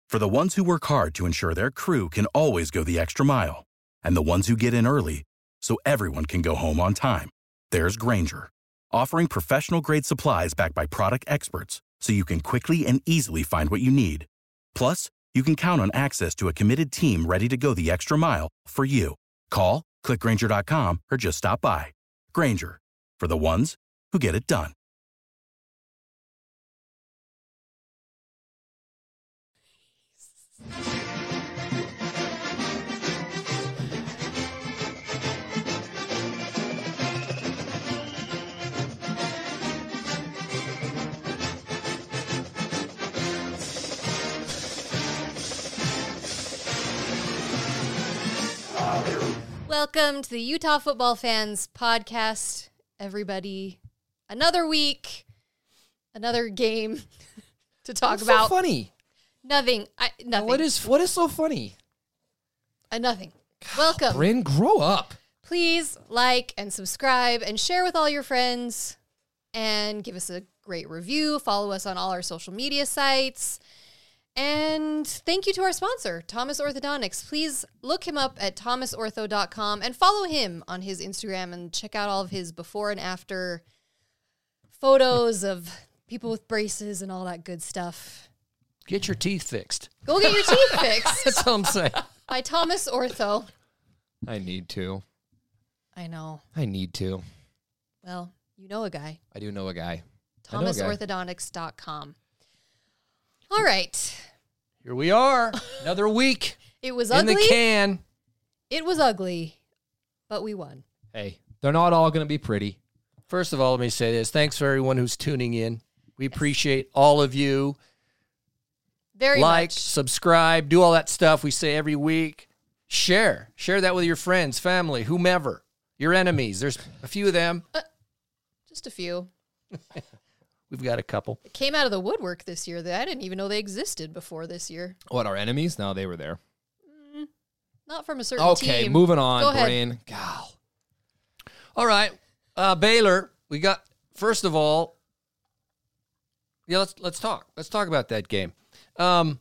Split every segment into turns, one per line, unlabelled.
For the ones who work hard to ensure their crew can always go the extra mile, and the ones who get in early so everyone can go home on time, there's Grainger, offering professional-grade supplies backed by product experts so you can quickly and easily find what you need. Plus, you can count on access to a committed team ready to go the extra mile for you. Call, click Grainger.com, or just stop by. Grainger, for the ones who get it done.
Welcome to the Utah Football Fans Podcast, everybody. Another week, another game to talk about.
So funny.
Nothing. Nothing.
What is so funny?
Nothing. Welcome.
Bryn, grow up.
Please like and subscribe and share with all your friends and give us a great review. Follow us on all our social media sites. And thank you to our sponsor, Thomas Orthodontics. Please look him up at thomasortho.com and follow him on his Instagram and check out all of his before and after photos of people with braces and all that good stuff.
Get your teeth fixed.
Go get your teeth fixed.
That's all I'm saying.
By Thomas Ortho.
I need to.
I know.
I need to.
Well, you know a guy.
I do know a guy.
thomasorthodontics.com. All right.
Here we are. Another week.
It was
in
ugly.
the can.
It was ugly, but we won.
Hey, they're not all going to be pretty.
First of all, let me say this. Thanks for everyone who's tuning in. We appreciate all of you.
Very
like,
much.
subscribe, do all that stuff we say every week. Share that with your friends, family, whomever, your enemies. There's a few of them.
Just a few.
We've got a couple.
It came out of the woodwork this year that I didn't even know they existed before this year.
What, our enemies? No, they were there.
Not from a certain team.
Okay, moving on,
Go ahead.
Bryn. Gal.
All right. Baylor, we got, first of all, let's talk. Let's talk about that game. How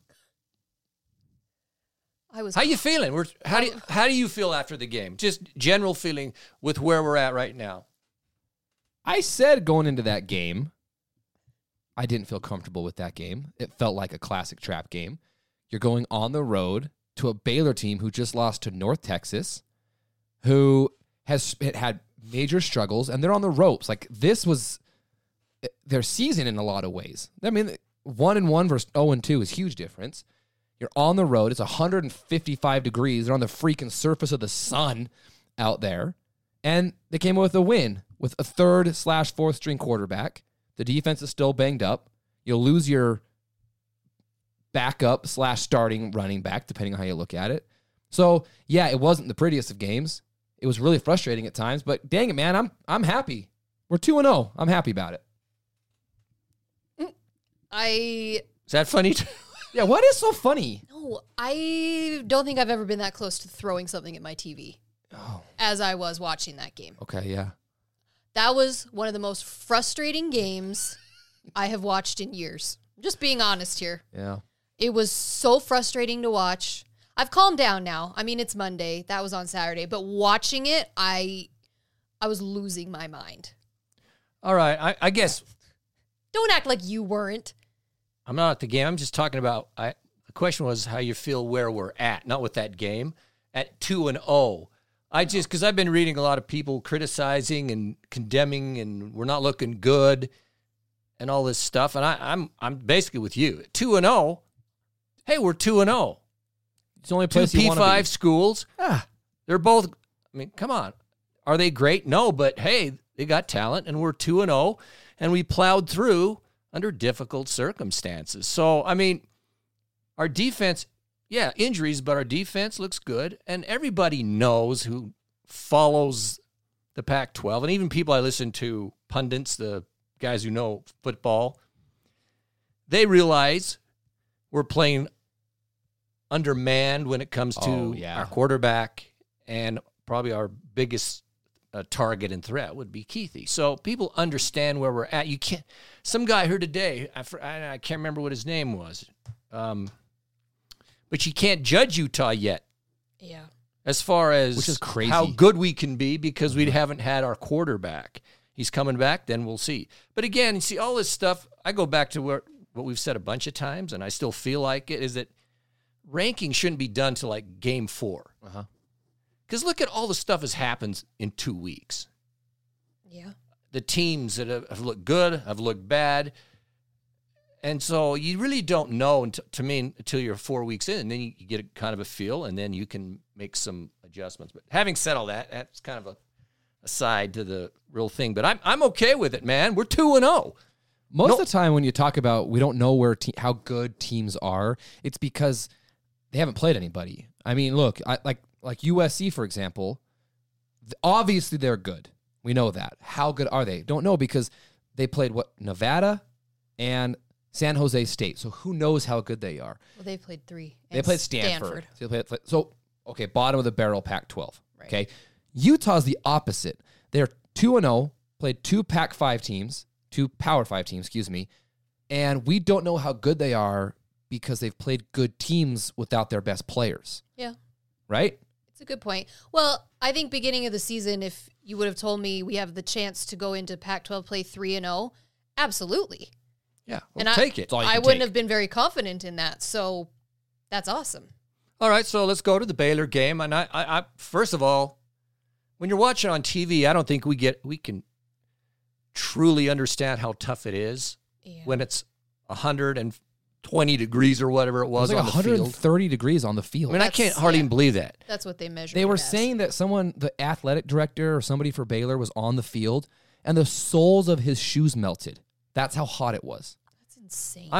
you feeling? How do you feel after the game? Just general feeling with where we're at right now.
I said going into that game, I didn't feel comfortable with that game. It felt like a classic trap game. You're going on the road to a Baylor team who just lost to North Texas, who has had major struggles, and they're on the ropes. Like, this was their season in a lot of ways. I mean, 1-1 versus 0-2 is a huge difference. You're on the road. It's 155 degrees. They're on the freaking surface of the sun out there. And they came with a win with a third/fourth string quarterback. The defense is still banged up. You'll lose your backup/starting running back, depending on how you look at it. So, yeah, it wasn't the prettiest of games. It was really frustrating at times, but dang it, man, I'm happy. We're 2-0. I'm happy about it.
Is that funny?
Yeah, what is so funny?
No, I don't think I've ever been that close to throwing something at my TV as I was watching that game.
Okay, yeah.
That was one of the most frustrating games I have watched in years. Just being honest here.
Yeah.
It was so frustrating to watch. I've calmed down now. I mean, it's Monday. That was on Saturday. But watching it, I was losing my mind.
All right. I guess.
Don't act like you weren't.
I'm not at the game. I'm just talking about, the question was how you feel where we're at, not with that game, at 2-0. Because I've been reading a lot of people criticizing and condemning, and we're not looking good and all this stuff. And I'm basically with you. 2-0. Hey, we're 2-0.
It's the only
Two
place you want to
P5
be.
schools. They're both, I mean, come on. Are they great? No, but hey, they got talent, and we're 2-0, and we plowed through under difficult circumstances. So, I mean, our defense, yeah, injuries, but our defense looks good, and everybody knows who follows the Pac-12, and even people I listen to, pundits, the guys who know football, they realize we're playing undermanned when it comes to our quarterback, and probably our biggest target and threat would be Keithy. So people understand where we're at. You can't. Some guy here today, I can't remember what his name was. But you can't judge Utah yet
Yeah.
as far as
Which is crazy.
how good we can be because we haven't had our quarterback. He's coming back, then we'll see. But again, you see all this stuff, I go back to what we've said a bunch of times, and I still feel like it, is that ranking shouldn't be done till like game 4.
Uh-huh.
Because look at all the stuff that's happened in 2 weeks.
Yeah.
The teams that have looked good, have looked bad. And so you really don't know until you're 4 weeks in, and then you get a kind of a feel, and then you can make some adjustments. But having said all that, that's kind of a aside to the real thing. But I'm okay with it, man. We're 2-0.
Most of the time when you talk about we don't know how good teams are, it's because they haven't played anybody. I mean, look, like USC, for example, obviously they're good. We know that. How good are they? Don't know because they played, Nevada and San Jose State. So who knows how good they are?
Well, they played 3.
They played Stanford. So, okay, bottom of the barrel Pac-12. Right. Okay. Utah's the opposite. They're 2-0, played 2 Pac-5 teams, 2 Power 5 teams, excuse me, and we don't know how good they are because they've played good teams without their best players.
Yeah.
Right?
It's a good point. Well, I think beginning of the season, if you would have told me we have the chance to go into Pac-12 play 3-0, absolutely.
Yeah, we'll
And
take it.
I wouldn't have been very confident in that, so that's awesome.
All right, so let's go to the Baylor game. And I first of all, when you're watching on TV, I don't think we can truly understand how tough it is when it's 120 degrees or whatever it was
like
on the field.
130 degrees on the field.
I mean, I can't hardly even believe that.
That's what they measured.
They were
it as.
saying that the athletic director or somebody for Baylor was on the field and the soles of his shoes melted. That's how hot it was.
That's insane.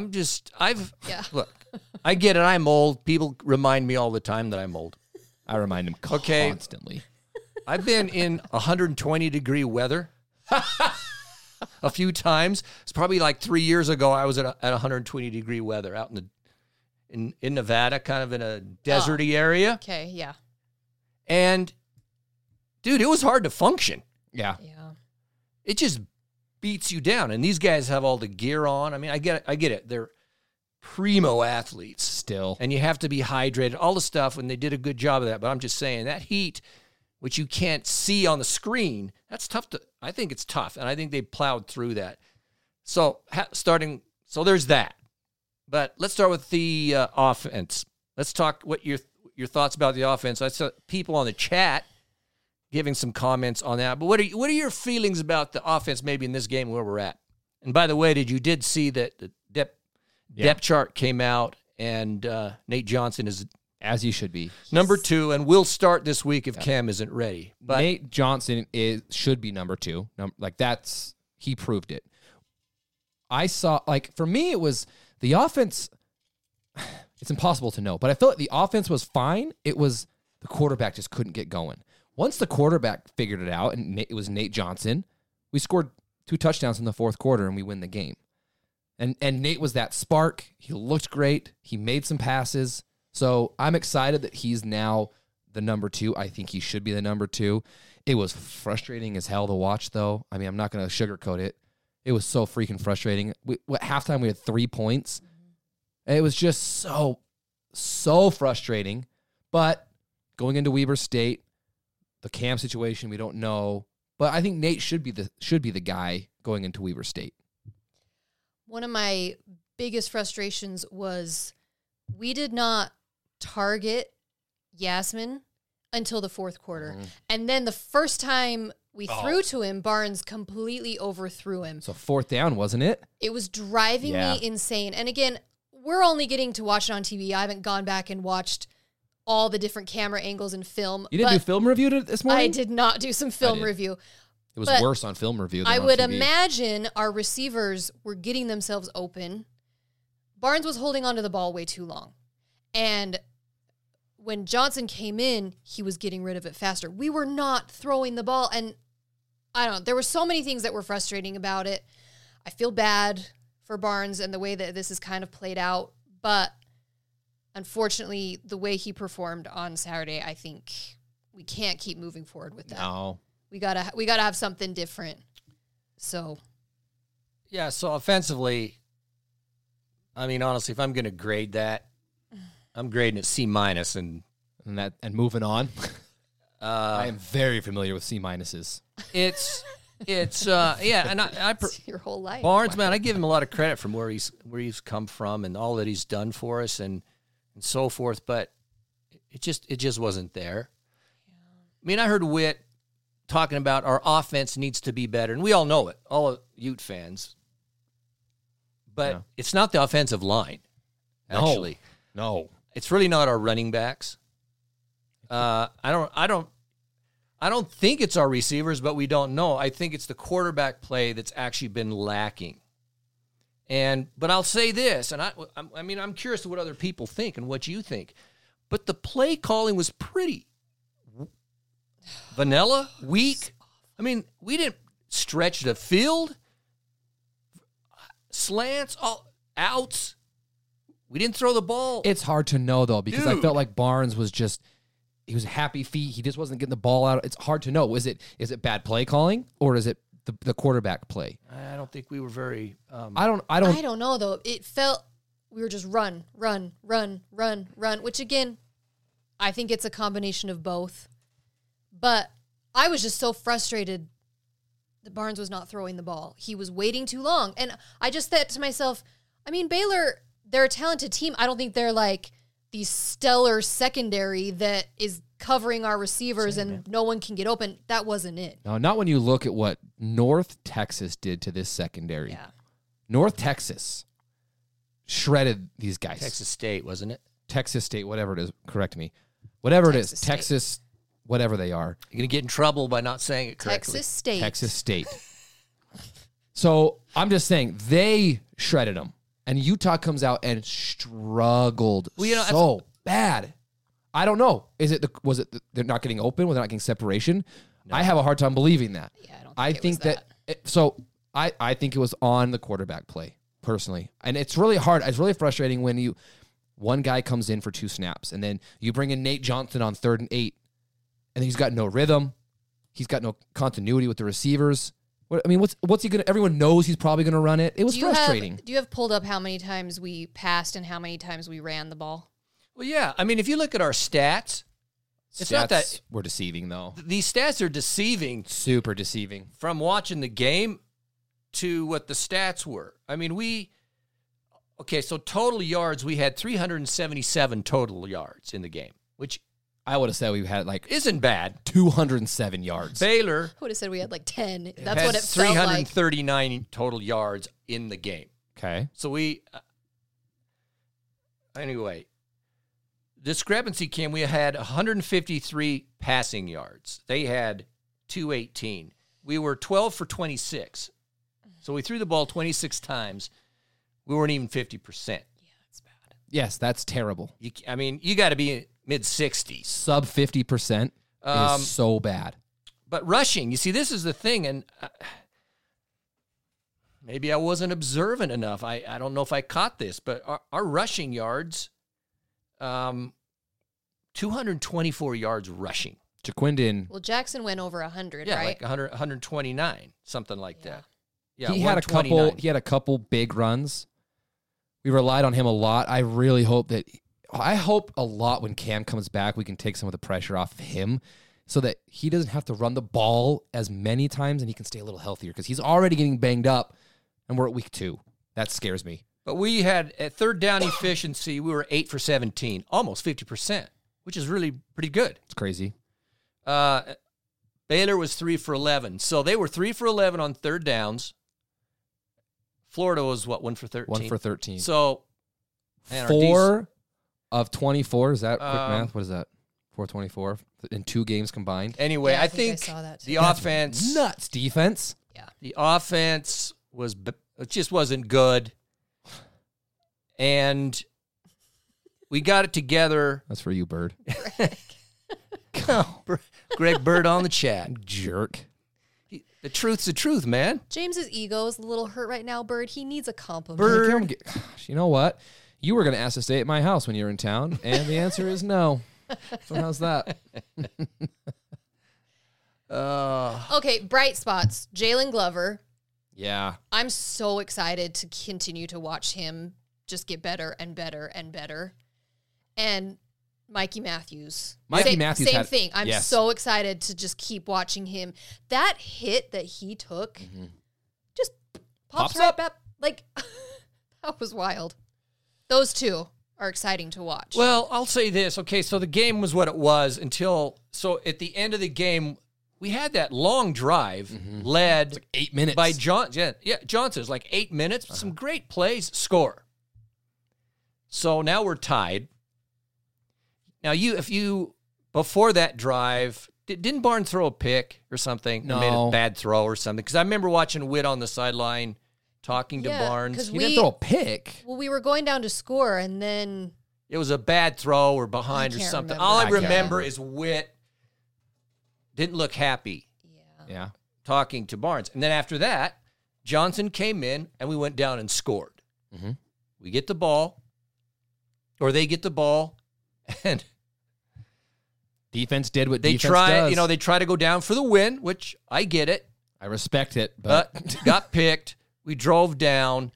Look, I get it. I'm old. People remind me all the time that I'm old.
I remind him
Okay.
constantly.
I've been in 120 degree weather a few times. It's probably like 3 years ago. I was at 120 degree weather out in Nevada, kind of in a deserty area.
Okay, yeah.
And dude, it was hard to function.
Yeah.
Yeah.
It just beats you down. And these guys have all the gear on. I mean, I get it. They're primo athletes
Still.
and you have to be hydrated, all the stuff, and they did a good job of that. But I'm just saying that heat, which you can't see on the screen, that's tough I think it's tough, and I think they plowed through that. So there's that. But let's start with the offense. Let's talk what your thoughts about the offense. I saw people on the chat giving some comments on that. But what are your feelings about the offense maybe in this game where we're at? And by the way, did see that the depth chart came out, and Nate Johnson is
As he should be.
number 2, and will start this week if Cam isn't ready. But
Nate Johnson should be number 2. He proved it. I saw, for me, it was the offense. It's impossible to know, but I feel like the offense was fine. It was the quarterback just couldn't get going. Once the quarterback figured it out, and it was Nate Johnson, we scored 2 touchdowns in the fourth quarter, and we win the game. And Nate was that spark. He looked great. He made some passes. So I'm excited that he's now the number 2. I think he should be the number 2. It was frustrating as hell to watch, though. I mean, I'm not going to sugarcoat it. It was so freaking frustrating. At halftime, we had 3 points. It was just so frustrating. But going into Weber State, the Cam situation, we don't know. But I think Nate should be the guy going into Weber State.
One of my biggest frustrations was we did not target Yasmin until the fourth quarter. And then the first time we threw to him, Barnes completely overthrew him.
So 4th down, wasn't it?
It was driving me insane. And again, we're only getting to watch it on TV. I haven't gone back and watched all the different camera angles and film.
You didn't do film review this morning?
I did not do some film review.
It was worse on film review than
I
on
would
TV.
imagine our receivers were getting themselves open. Barnes was holding onto the ball way too long. And when Johnson came in, he was getting rid of it faster. We were not throwing the ball. And I don't know. There were so many things that were frustrating about it. I feel bad for Barnes and the way that this is kind of played out. But unfortunately, the way he performed on Saturday, I think we can't keep moving forward with that.
No.
We gotta have something different. So,
yeah, so offensively, I mean, honestly, if I'm going to grade that, I'm grading it C-, and
And moving on. I am very familiar with C minuses.
it's yeah, and
It's your whole life.
Barnes, man, I give him a lot of credit from where he's come from and all that he's done for us and so forth, but it just wasn't there. I mean, I heard Witt talking about our offense needs to be better, and we all know it, all of Ute fans. But it's not the offensive line, actually.
No.
It's really not our running backs. I don't think it's our receivers, but we don't know. I think it's the quarterback play that's actually been lacking. But I'll say this, and I'm curious to what other people think and what you think. But the play calling was pretty vanilla, weak. I mean, we didn't stretch the field, slants, all outs. We didn't throw the ball.
It's hard to know, though, because I felt like Barnes was he was happy feet. He just wasn't getting the ball out. It's hard to know. Is it bad play calling or is it the quarterback play?
I don't think we were very.
I don't know though. It felt we were just run, which again, I think it's a combination of both. But I was just so frustrated that Barnes was not throwing the ball. He was waiting too long, and I just thought to myself, I mean, Baylor, they're a talented team. I don't think they're like the stellar secondary that is covering our receivers and no one can get open. That wasn't it.
No, not when you look at what North Texas did to this secondary.
Yeah.
North Texas shredded these guys.
Texas State, wasn't it?
Texas State, whatever it is. Correct me. Whatever
Texas
it is.
State.
Texas, whatever they are.
You're going to get in trouble by not saying it correctly.
Texas State.
Texas State. So I'm just saying they shredded them. And Utah comes out and struggled so bad. I don't know. Was it they're not getting open? Was they not getting separation? No. I have a hard time believing that.
Yeah, I don't think
I think it was on the quarterback play, personally. And it's really hard. It's really frustrating when one guy comes in for 2 snaps, and then you bring in Nate Johnson on 3rd and 8, and he's got no rhythm. He's got no continuity with the receivers. What's he gonna? Everyone knows he's probably gonna run it. It was frustrating.
Do you have pulled up how many times we passed and how many times we ran the ball?
Well, yeah. I mean, if you look at our stats, it's not that
we're deceiving, though.
These stats are deceiving.
Super deceiving.
From watching the game to what the stats were. I mean, so total yards, we had 377 total yards in the game, which
I would have said we had
isn't bad.
207 yards.
Baylor
I would have said we had 10. That's what it felt like.
339 total yards in the game.
Okay.
So anyway, discrepancy came. We had 153 passing yards. They had 218. We were 12 for 26. So we threw the ball 26 times. We weren't even 50%.
Yeah, that's bad.
Yes, that's terrible.
You got to be mid-60s.
Sub 50% is so bad.
But rushing, you see, this is the thing, and maybe I wasn't observant enough. I don't know if I caught this, but our rushing yards, 224 yards rushing.
Jaquindon.
Well, Jackson went over 100,
yeah,
right?
like 100, 129, something like that. Yeah,
he had a couple big runs. We relied on him a lot. I hope a lot when Cam comes back, we can take some of the pressure off of him so that he doesn't have to run the ball as many times and he can stay a little healthier because he's already getting banged up and we're at week 2. That scares me.
But we had, at 3rd down efficiency, we were 8 for 17, almost 50%, which is really pretty good.
It's crazy.
Baylor was 3 for 11. So they were 3 for 11 on 3rd downs. Florida was, 1 for 13?
1 for 13.
So,
4 of 24. Is that quick math? What is that? 424 in 2 games combined.
Anyway,
Yeah,
I think
I saw that too.
the offense...
Nuts defense.
Yeah.
The offense it just wasn't good. And we got it together.
That's for you, Bird.
Greg Bird on the chat.
Jerk.
The truth's the truth, man.
James's ego is a little hurt right now, Bird. He needs a compliment.
Bird.
You know what? You were going to ask to stay at my house when you're in town, and the answer is no. So how's that?
Okay, bright spots. Jalen Glover.
Yeah.
I'm so excited to continue to watch him just get better and better and better. and Mikey Matthews.
Matthews
same
had-
thing. I'm
yes.
so excited to just keep watching him. That hit that he took just pops
Pops
right
up.
back. Like, that was wild. Those two are exciting to watch.
Well, I'll say this. Okay, so the game was what it was until, so at the end of the game, we had that long drive led
8 minutes.
by Johnson. Yeah, Johnson. It was like 8 minutes. Some great plays, score. So now we're tied. Now, before that drive, didn't Barnes throw a pick or something?
No.
Or made a bad throw or something? Because I remember watching Witt on the sideline talking to
Yeah,
Barnes.
'cause
He didn't throw a pick.
well, we were going down to score, and then
It was a bad throw or behind
I
or
can't
something.
remember.
All I
I can't
remember is Witt didn't look happy
Yeah.
talking to Barnes. And then after that, Johnson came in and we went down and scored.
Mhm.
We get the ball, or they get the ball, and
Defense did what
they
defense
try,
does.
they try to go down for the win, which I get it,
I respect it, but
but got picked. We drove down,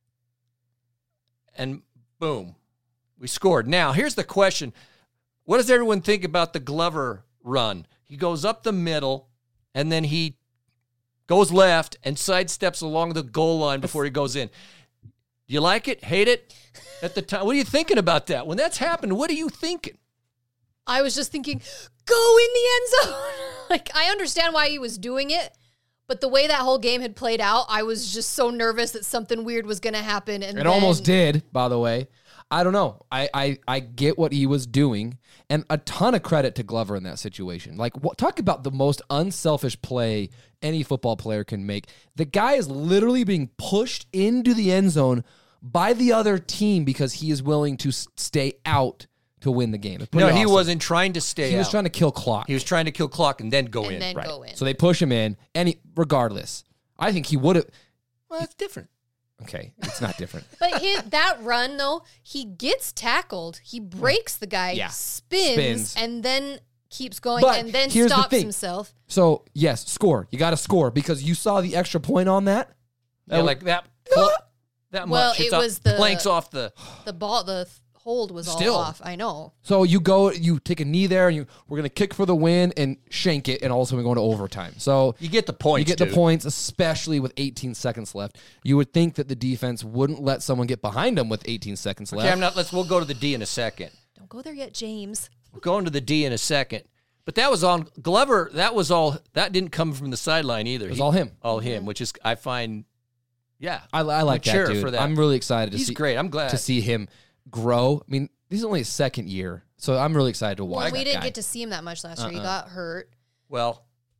and boom, we scored. Now, here's the question. What does everyone think about the Glover run? He goes up the middle, and then he goes left and sidesteps along the goal line before he goes in. Do you like it? Hate it? At the time, what are you thinking about that? When that's happened, what are you thinking?
I was just thinking, go in the end zone. Like, I understand why he was doing it, but the way that whole game had played out, I was just so nervous that something weird was going to happen. And
it
then,
almost did, by the way. I don't know. I get what he was doing, and a ton of credit to Glover in that situation. Like, talk about the most unselfish play any football player can make. The guy is literally being pushed into the end zone by the other team because he is willing to stay out to win the game. It's pretty
No, he
awesome.
wasn't trying to stay
He was
out.
trying to kill clock.
He was trying to kill clock and then go
and
in.
then
Right.
go in.
So they push him in, and regardless, I think he would have.
Well, that's different.
Okay, it's not different.
But that run, though, he gets tackled. He breaks the guy,
Yeah.
spins,
Spins.
and then keeps going,
But
and then
here's the
stops
thing.
himself.
So yes, score. You got to score because you saw the extra point on that.
Yeah, like that. That
Well,
much.
it
It's up-
was the-
planks off the.
The ball, the hold was
Still.
all off. I know.
So you take a knee there, and we're gonna kick for the win and shank it, and also we go into overtime. So
You get the points.
you get the
dude.
points, especially with 18 seconds left. You would think that the defense wouldn't let someone get behind them with 18 seconds
Okay,
left.
we'll go to the D in a second.
Don't go there yet, James.
We'll go into the D in a second. But that was on Glover. That didn't come from the sideline either.
It was all him.
All him, which is I find, yeah,
I like that,
cheer
dude.
for that.
I'm really excited to
he's
see.
great. I'm glad.
to see him grow. I mean, this is only his second year, so I'm really excited to watch.
Well, we
that
didn't
guy.
get to see him that much last year. He got hurt.
Well,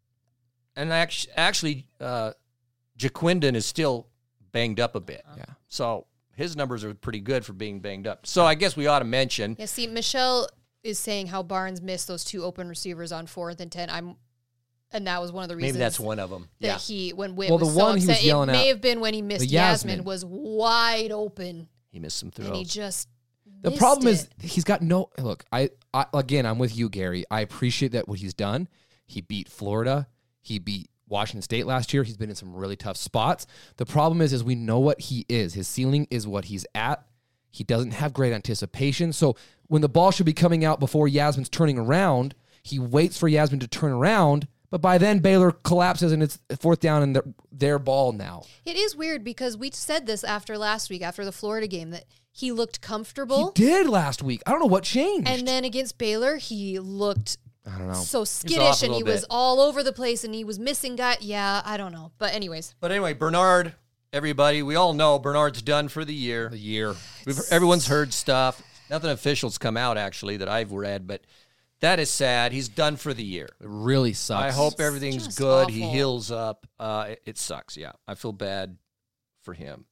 and actually, Jaquindon is still banged up a bit.
Yeah.
So his numbers are pretty good for being banged up. So I guess we ought to mention.
Yeah, see, Michelle is saying how Barnes missed those two open receivers on 4th and 10. And that was one of the reasons.
Maybe that's one of them.
That
Yeah.
when Witt
Well,
was
the
so
one he was
upset.
yelling
It may
out-
have been when he missed
the
Yasmin
Yasmin.
was wide open,
He missed some
and he
throws.
just.
The
missed
problem
it.
is he's got no look. I again, I'm with you, Gary. I appreciate that what he's done. He beat Florida. He beat Washington State last year. He's been in some really tough spots. The problem is we know what he is. His ceiling is what he's at. He doesn't have great anticipation. So when the ball should be coming out before Yasmin's turning around, he waits for Yasmin to turn around. But by then, Baylor collapses and it's 4th down and their ball now.
It is weird because we said this after last week, after the Florida game, that he looked comfortable.
He did last week. I don't know what changed.
And then against Baylor, he looked
I don't know.
so
off
skittish
a
and he
little
was
bit.
all over the place and he was missing guys. Yeah, I don't know. But anyways,
But anyway, Bernard, everybody, we all know Bernard's done for the year.
The year.
Everyone's heard stuff. Nothing official's come out, actually, that I've read, but that is sad. He's done for the year.
It really sucks.
I hope everything's
just
good. He
awful.
heals up. It sucks, yeah. I feel bad for him.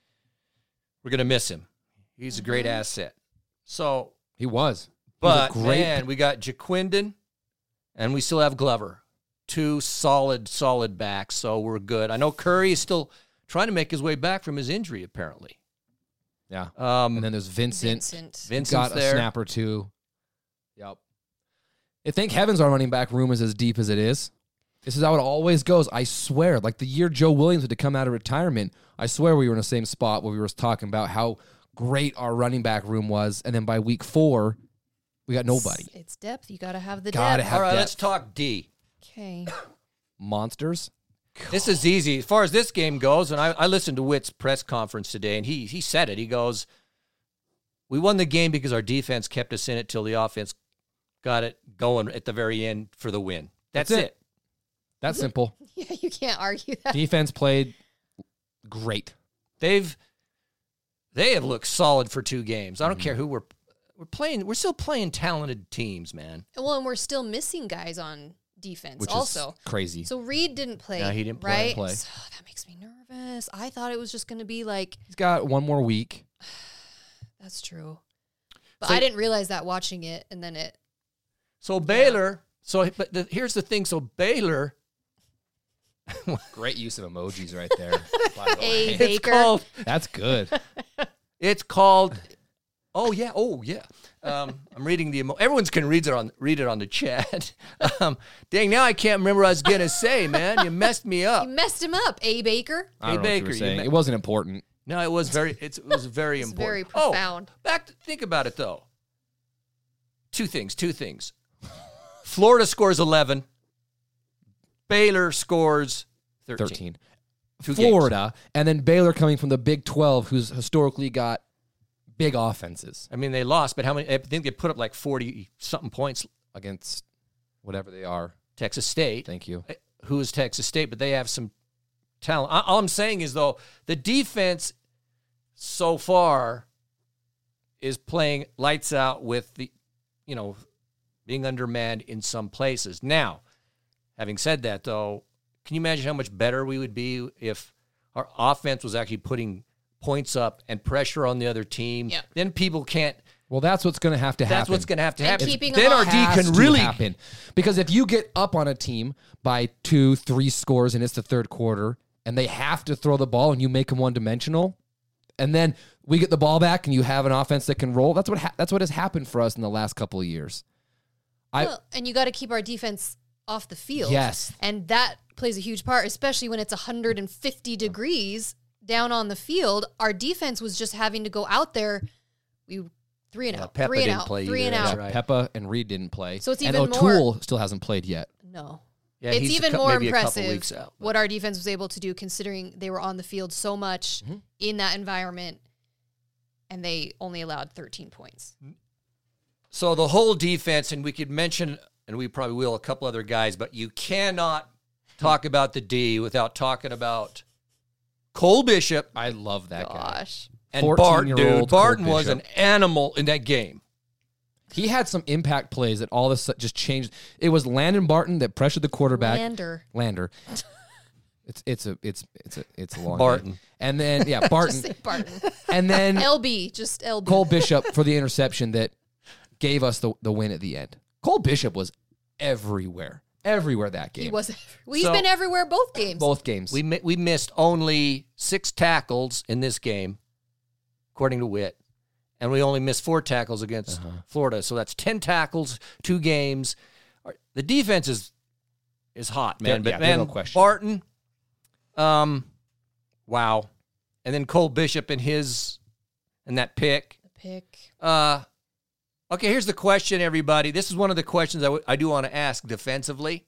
We're going to miss him. He's a great asset. So,
he was.
but,
he was a great.
man, we got Jaquindon, and we still have Glover. Two solid backs, so we're good. I know Curry is still trying to make his way back from his injury, apparently.
Yeah.
Um,
And then there's Vincent.
Vincent's
Got a
there.
snap or two. Yep. I thank heavens our running back room is as deep as it is. This is how it always goes. I swear. Like the year Joe Williams had to come out of retirement, I swear we were in the same spot where we were talking about how great our running back room was, and then by week 4, we got nobody.
It's depth. You got to have the
Gotta
depth.
have
All right,
depth.
let's talk D.
Okay.
Monsters.
This is easy. As far as this game goes, and I listened to Witt's press conference today, and he said it. He goes, we won the game because our defense kept us in it till the offense got it going at the very end for the win. That's it.
That's simple.
Yeah, you can't argue that.
Defense played great.
They have looked solid for 2 games. I don't care who we're playing. We're still playing talented teams, man.
Well, and we're still missing guys on defense
Which
also.
is crazy.
So Reed didn't play.
Yeah, he didn't play.
right? So that makes me nervous. I thought it was just going to be like,
He's got one more week.
that's true. But
So-
I didn't realize that watching it, and then it.
So Baylor. Here's the thing. So Baylor.
Great use of emojis right there. by the
A
way.
It's
Baker.
called.
That's good.
It's called. Oh yeah. I'm reading the. Everyone's can read it on the chat. Dang, now I can't remember what I was gonna say, man. You messed me up.
You messed him up, A. Baker.
I don't know what
Baker,
you were
you
saying.
ma-
It wasn't important.
No, it was very. It was very
It's
important.
very profound.
Oh, think about it though. Two things. Florida scores 11. Baylor scores 13. 2 games.
Florida, and then Baylor coming from the Big 12, who's historically got big offenses
I mean, they lost, but how many? I think they put up like 40-something points.
against whatever they are.
Texas State.
Thank you.
Who is Texas State? But they have some talent. All I'm saying is, though, the defense so far is playing lights out with the, being undermanned in some places. Now, having said that, though, can you imagine how much better we would be if our offense was actually putting points up and pressure on the other team?
Yeah.
Then people can't.
Well, that's what's going to have to happen.
That's what's going to have to
And
happen.
keeping
Then
them
our
off.
D
Has
can
to
really
happen. Because if you get up on a team by 2-3 scores and it's the third quarter and they have to throw the ball and you make them one-dimensional, and then we get the ball back and you have an offense that can roll, that's what has happened for us in the last couple of years.
Well, and you got to keep our defense off the field.
Yes.
And that plays a huge part, especially when it's 150 degrees down on the field. Our defense was just having to go out there. We 3 and out,
Peppa
3 and
didn't
out,
play
3 and
either.
out.
That's right.
Peppa and Reed didn't play.
So it's
and
even
O'Toole still hasn't played yet.
No.
Yeah,
It's
he's
even more
maybe a couple
impressive
weeks out.
what our defense was able to do, considering they were on the field so much in that environment, and they only allowed 13 points.
So the whole defense, and we could mention, and we probably will, a couple other guys, but you cannot talk about the D without talking about Cole Bishop
I love that guy.
Gosh.
and Barton.
14-year-old
Dude, Barton
Cole
was an
Bishop.
animal in that game.
He had some impact plays that all of a sudden just changed. It was Landon Barton that pressured the quarterback. Lander. It's a long
Barton.
name. And then
Just
Barton.
say Barton.
And then
LB, just LB.
Cole Bishop for the interception that gave us the win at the end. Cole Bishop was everywhere that game.
He was. He's
So-
been everywhere both games.
Both games.
We missed only 6 tackles in this game, according to Witt, and we only missed 4 tackles against Florida. So that's 10 tackles, 2 games. The defense is hot, man.
Yeah,
But
there's
man,
no question.
Barton, wow, and then Cole Bishop and that pick.
The pick.
Okay, here's the question, everybody. This is one of the questions I do want to ask defensively.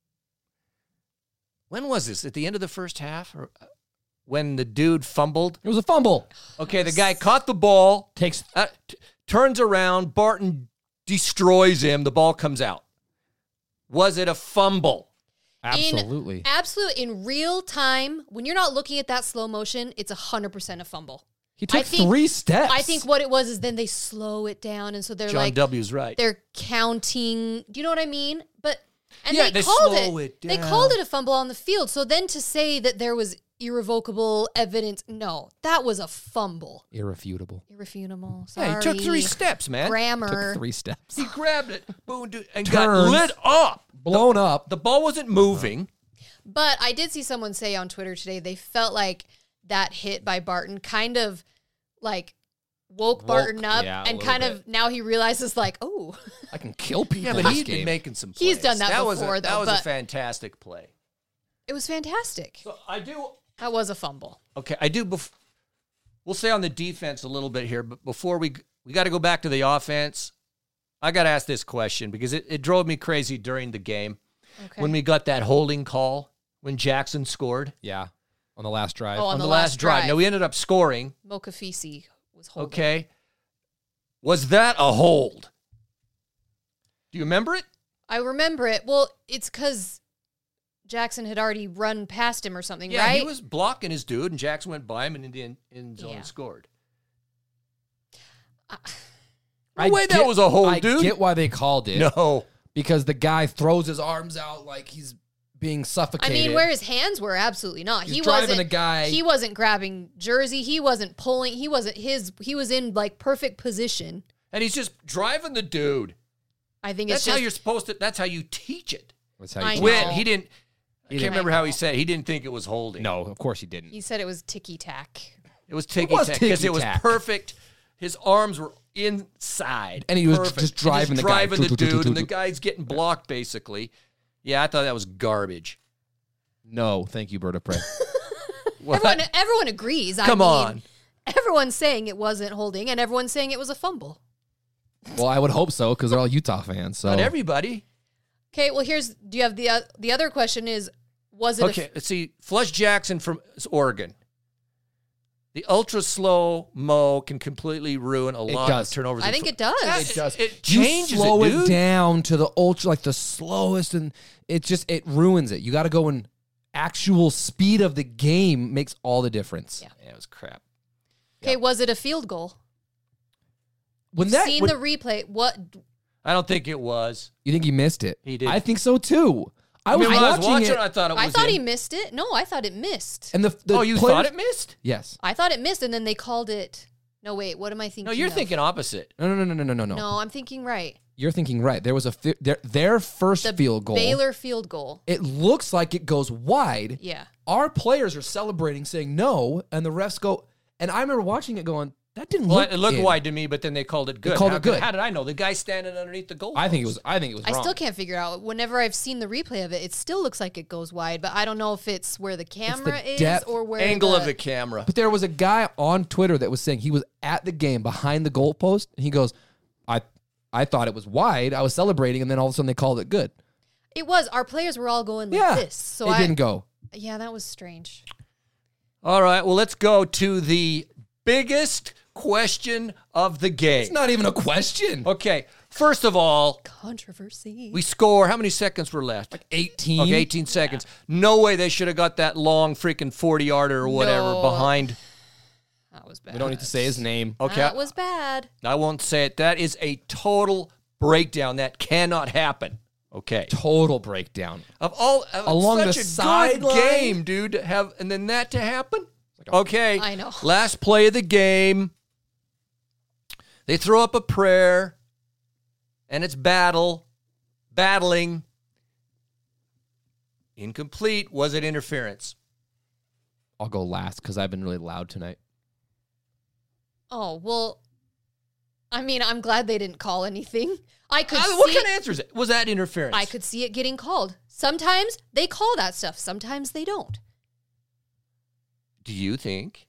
When was this? At the end of the first half? Or when the dude fumbled?
It was a fumble.
Okay, the guy caught the ball,
Takes
turns around, Barton destroys him, the ball comes out. Was it a fumble?
absolutely.
In real time, when you're not looking at that slow motion, it's 100% a fumble.
He took
I think-
3 steps.
I think what it was is then they slow it down, and so they're
John
like
W.'s right.
they're counting. Do you know what I mean? And
Yeah,
they
they
called
slow
it.
it
They
down.
called it a fumble on the field. So then to say that there was irrevocable evidence, no, that was a fumble.
irrefutable.
Irrefutable. Sorry.
Yeah, he took 3 steps, man.
Grammar.
Took 3 steps.
He grabbed it, boom, dude, and got
Turns.
lit up.
Blown up.
The ball wasn't moving.
But I did see someone say on Twitter today they felt like that hit by Barton kind of like woke Barton up,
yeah, a
and
little
kind
bit.
of now he realizes like, oh,
I can kill people.
Yeah,
in
but
this
he's
game.
been making some plays.
He's done that
was
before,
a,
though,
That was a
but-
fantastic play.
it was fantastic.
So I do.
That was a fumble.
Okay, I do. we'll say on the defense a little bit here, but before we got to go back to the offense. I got to ask this question because it drove me crazy during the game when we got that holding call when Jackson scored.
Yeah, on the last drive.
Oh,
on the last drive. Now, we ended up scoring.
Mokafisi was holding.
Okay. Was that a hold? Do you remember it?
I remember it. Well, it's because Jackson had already run past him or something,
Yeah,
right?
he was blocking his dude, and Jackson went by him and in the end zone
Yeah.
and scored.
I
No way that
get-
was a hold,
I
dude.
get why they called it.
No.
Because the guy throws his arms out like he's being
I
suffocated.
mean, where his hands were, absolutely not.
He's
He
driving
wasn't
a guy.
He wasn't grabbing jersey. He wasn't pulling. He was in like perfect position.
And he's just driving the dude.
I think
That's
it's
how
just
you're supposed to, that's how you teach it.
That's how
I
you
know.
When he didn't, I
He
can't
didn't-
remember
I
how he
know.
said it. He didn't think it was holding.
No, of course he didn't.
he said it was ticky tack.
It was
was
ticky-tack because it was
ticky-tack.
perfect. His arms were inside.
And he was
Perfect.
just driving
And
the guy.
driving the dude, and the guy's getting blocked, basically. Yeah, I thought that was garbage.
No, thank you, Berta Prey.
What?
Everyone agrees.
Come on.
Everyone's saying it wasn't holding, and everyone's saying it was a fumble.
Well, I would hope so because they're all Utah fans. So
Not everybody.
Okay, well do you have the other question is was it
Okay, let's see. Flush Jackson from Oregon. The ultra slow mo can completely ruin a lot
does.
of turnovers.
I think it does.
it does.
It
You
changes
slow
it, dude.
down to the ultra, like the slowest, and it ruins it. You got to go in actual speed of the game makes all the difference.
Yeah.
Yeah, it was crap.
Okay, was it a field goal?
When that,
Seen
when-
the replay. What
I don't think it was.
you think he missed it?
He did.
I think so too. I was
when
watching it,
I thought it was
I thought
in.
he missed it. No, I thought it missed.
and the
Oh, you
players-
thought it missed?
Yes.
I thought it missed, and then they called it. No, wait. What am I thinking?
No, you're
of?
thinking opposite.
No.
No, I'm thinking right.
You're thinking right. There was their first
The
field goal.
Baylor field goal.
It looks like it goes wide.
Yeah.
Our players are celebrating, saying no, and the refs go. And I remember watching it, going, "That didn't
Well,
look.
it looked
in."
wide to me, but then they called it good.
called
How
it good.
How did I know? The guy standing underneath the goal.
I think it was. I
I
wrong.
still can't figure out. Whenever I've seen the replay of it, it still looks like it goes wide, but I don't know if it's where the camera is
depth
or where
Angle of the camera.
But there was a guy on Twitter that was saying he was at the game behind the goalpost, and he goes, I thought it was wide. I was celebrating, and then all of a sudden they called it good.
It was. Our players were all going like
Yeah,
this. So
it didn't go.
Yeah, that was strange.
All right, well, let's go to the biggest question of the game.
It's not even a question.
Okay, first of all,
Controversy.
we score. How many seconds were left?
18.
Okay, 18 seconds. No way they should have got that long freaking 40-yarder or whatever
No.
behind.
That was bad.
We don't need to say his name.
Okay,
That was bad.
I won't say it. That is a total breakdown. That cannot happen. Okay.
Total breakdown.
Of all
Along
such
the
a good
sideline?
game, dude, to have and then that to happen. Okay.
I know.
Last play of the game. They throw up a prayer, and it's battling. Incomplete. Was it interference?
I'll go last because I've been really loud tonight.
Oh, well, I mean, I'm glad they didn't call anything. I could
What
see
kind of answer is it? Was that interference?
I could see it getting called. Sometimes they call that stuff. Sometimes they don't.
Do you think?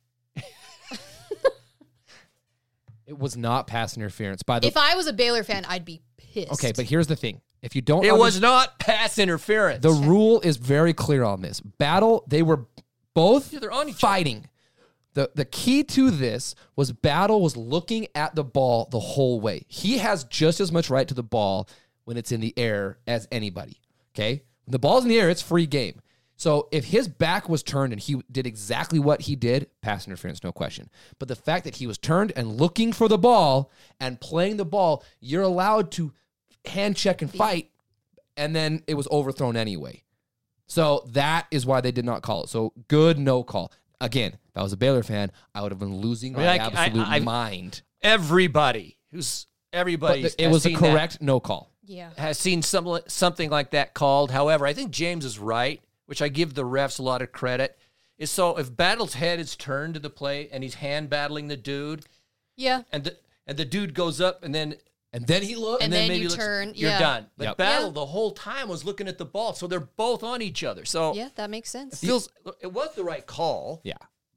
It was not pass interference. By the
If I was a Baylor fan, I'd be pissed.
okay, but here's the thing: if you don't,
It was not pass interference.
the rule is very clear on this. Battle, they were both
Yeah, they're on each other.
fighting. The key to this was Battle was looking at the ball the whole way. He has just as much right to the ball when it's in the air as anybody. Okay, when the ball's in the air, it's free game. So if his back was turned and he did exactly what he did, pass interference, no question. But the fact that he was turned and looking for the ball and playing the ball, you're allowed to hand check and fight, and then it was overthrown anyway. So that is why they did not call it. So good, no call. Again, if I was a Baylor fan, I would have been losing my absolute mind.
Everybody
But
has
it was a
seen
correct no call.
Yeah.
has seen something like that called. However, I think James is right, which I give the refs a lot of credit. Is so if Battle's head is turned to the play and he's hand battling the dude,
Yeah.
and the dude goes up and then
And then he looked.
And then
maybe
you
looks,
turn,
you're
yeah.
done. But
Yep.
Battle
Yeah.
the whole time was looking at the ball, so they're both on each other. So
Yeah, that makes sense.
it was the right call.
Yeah.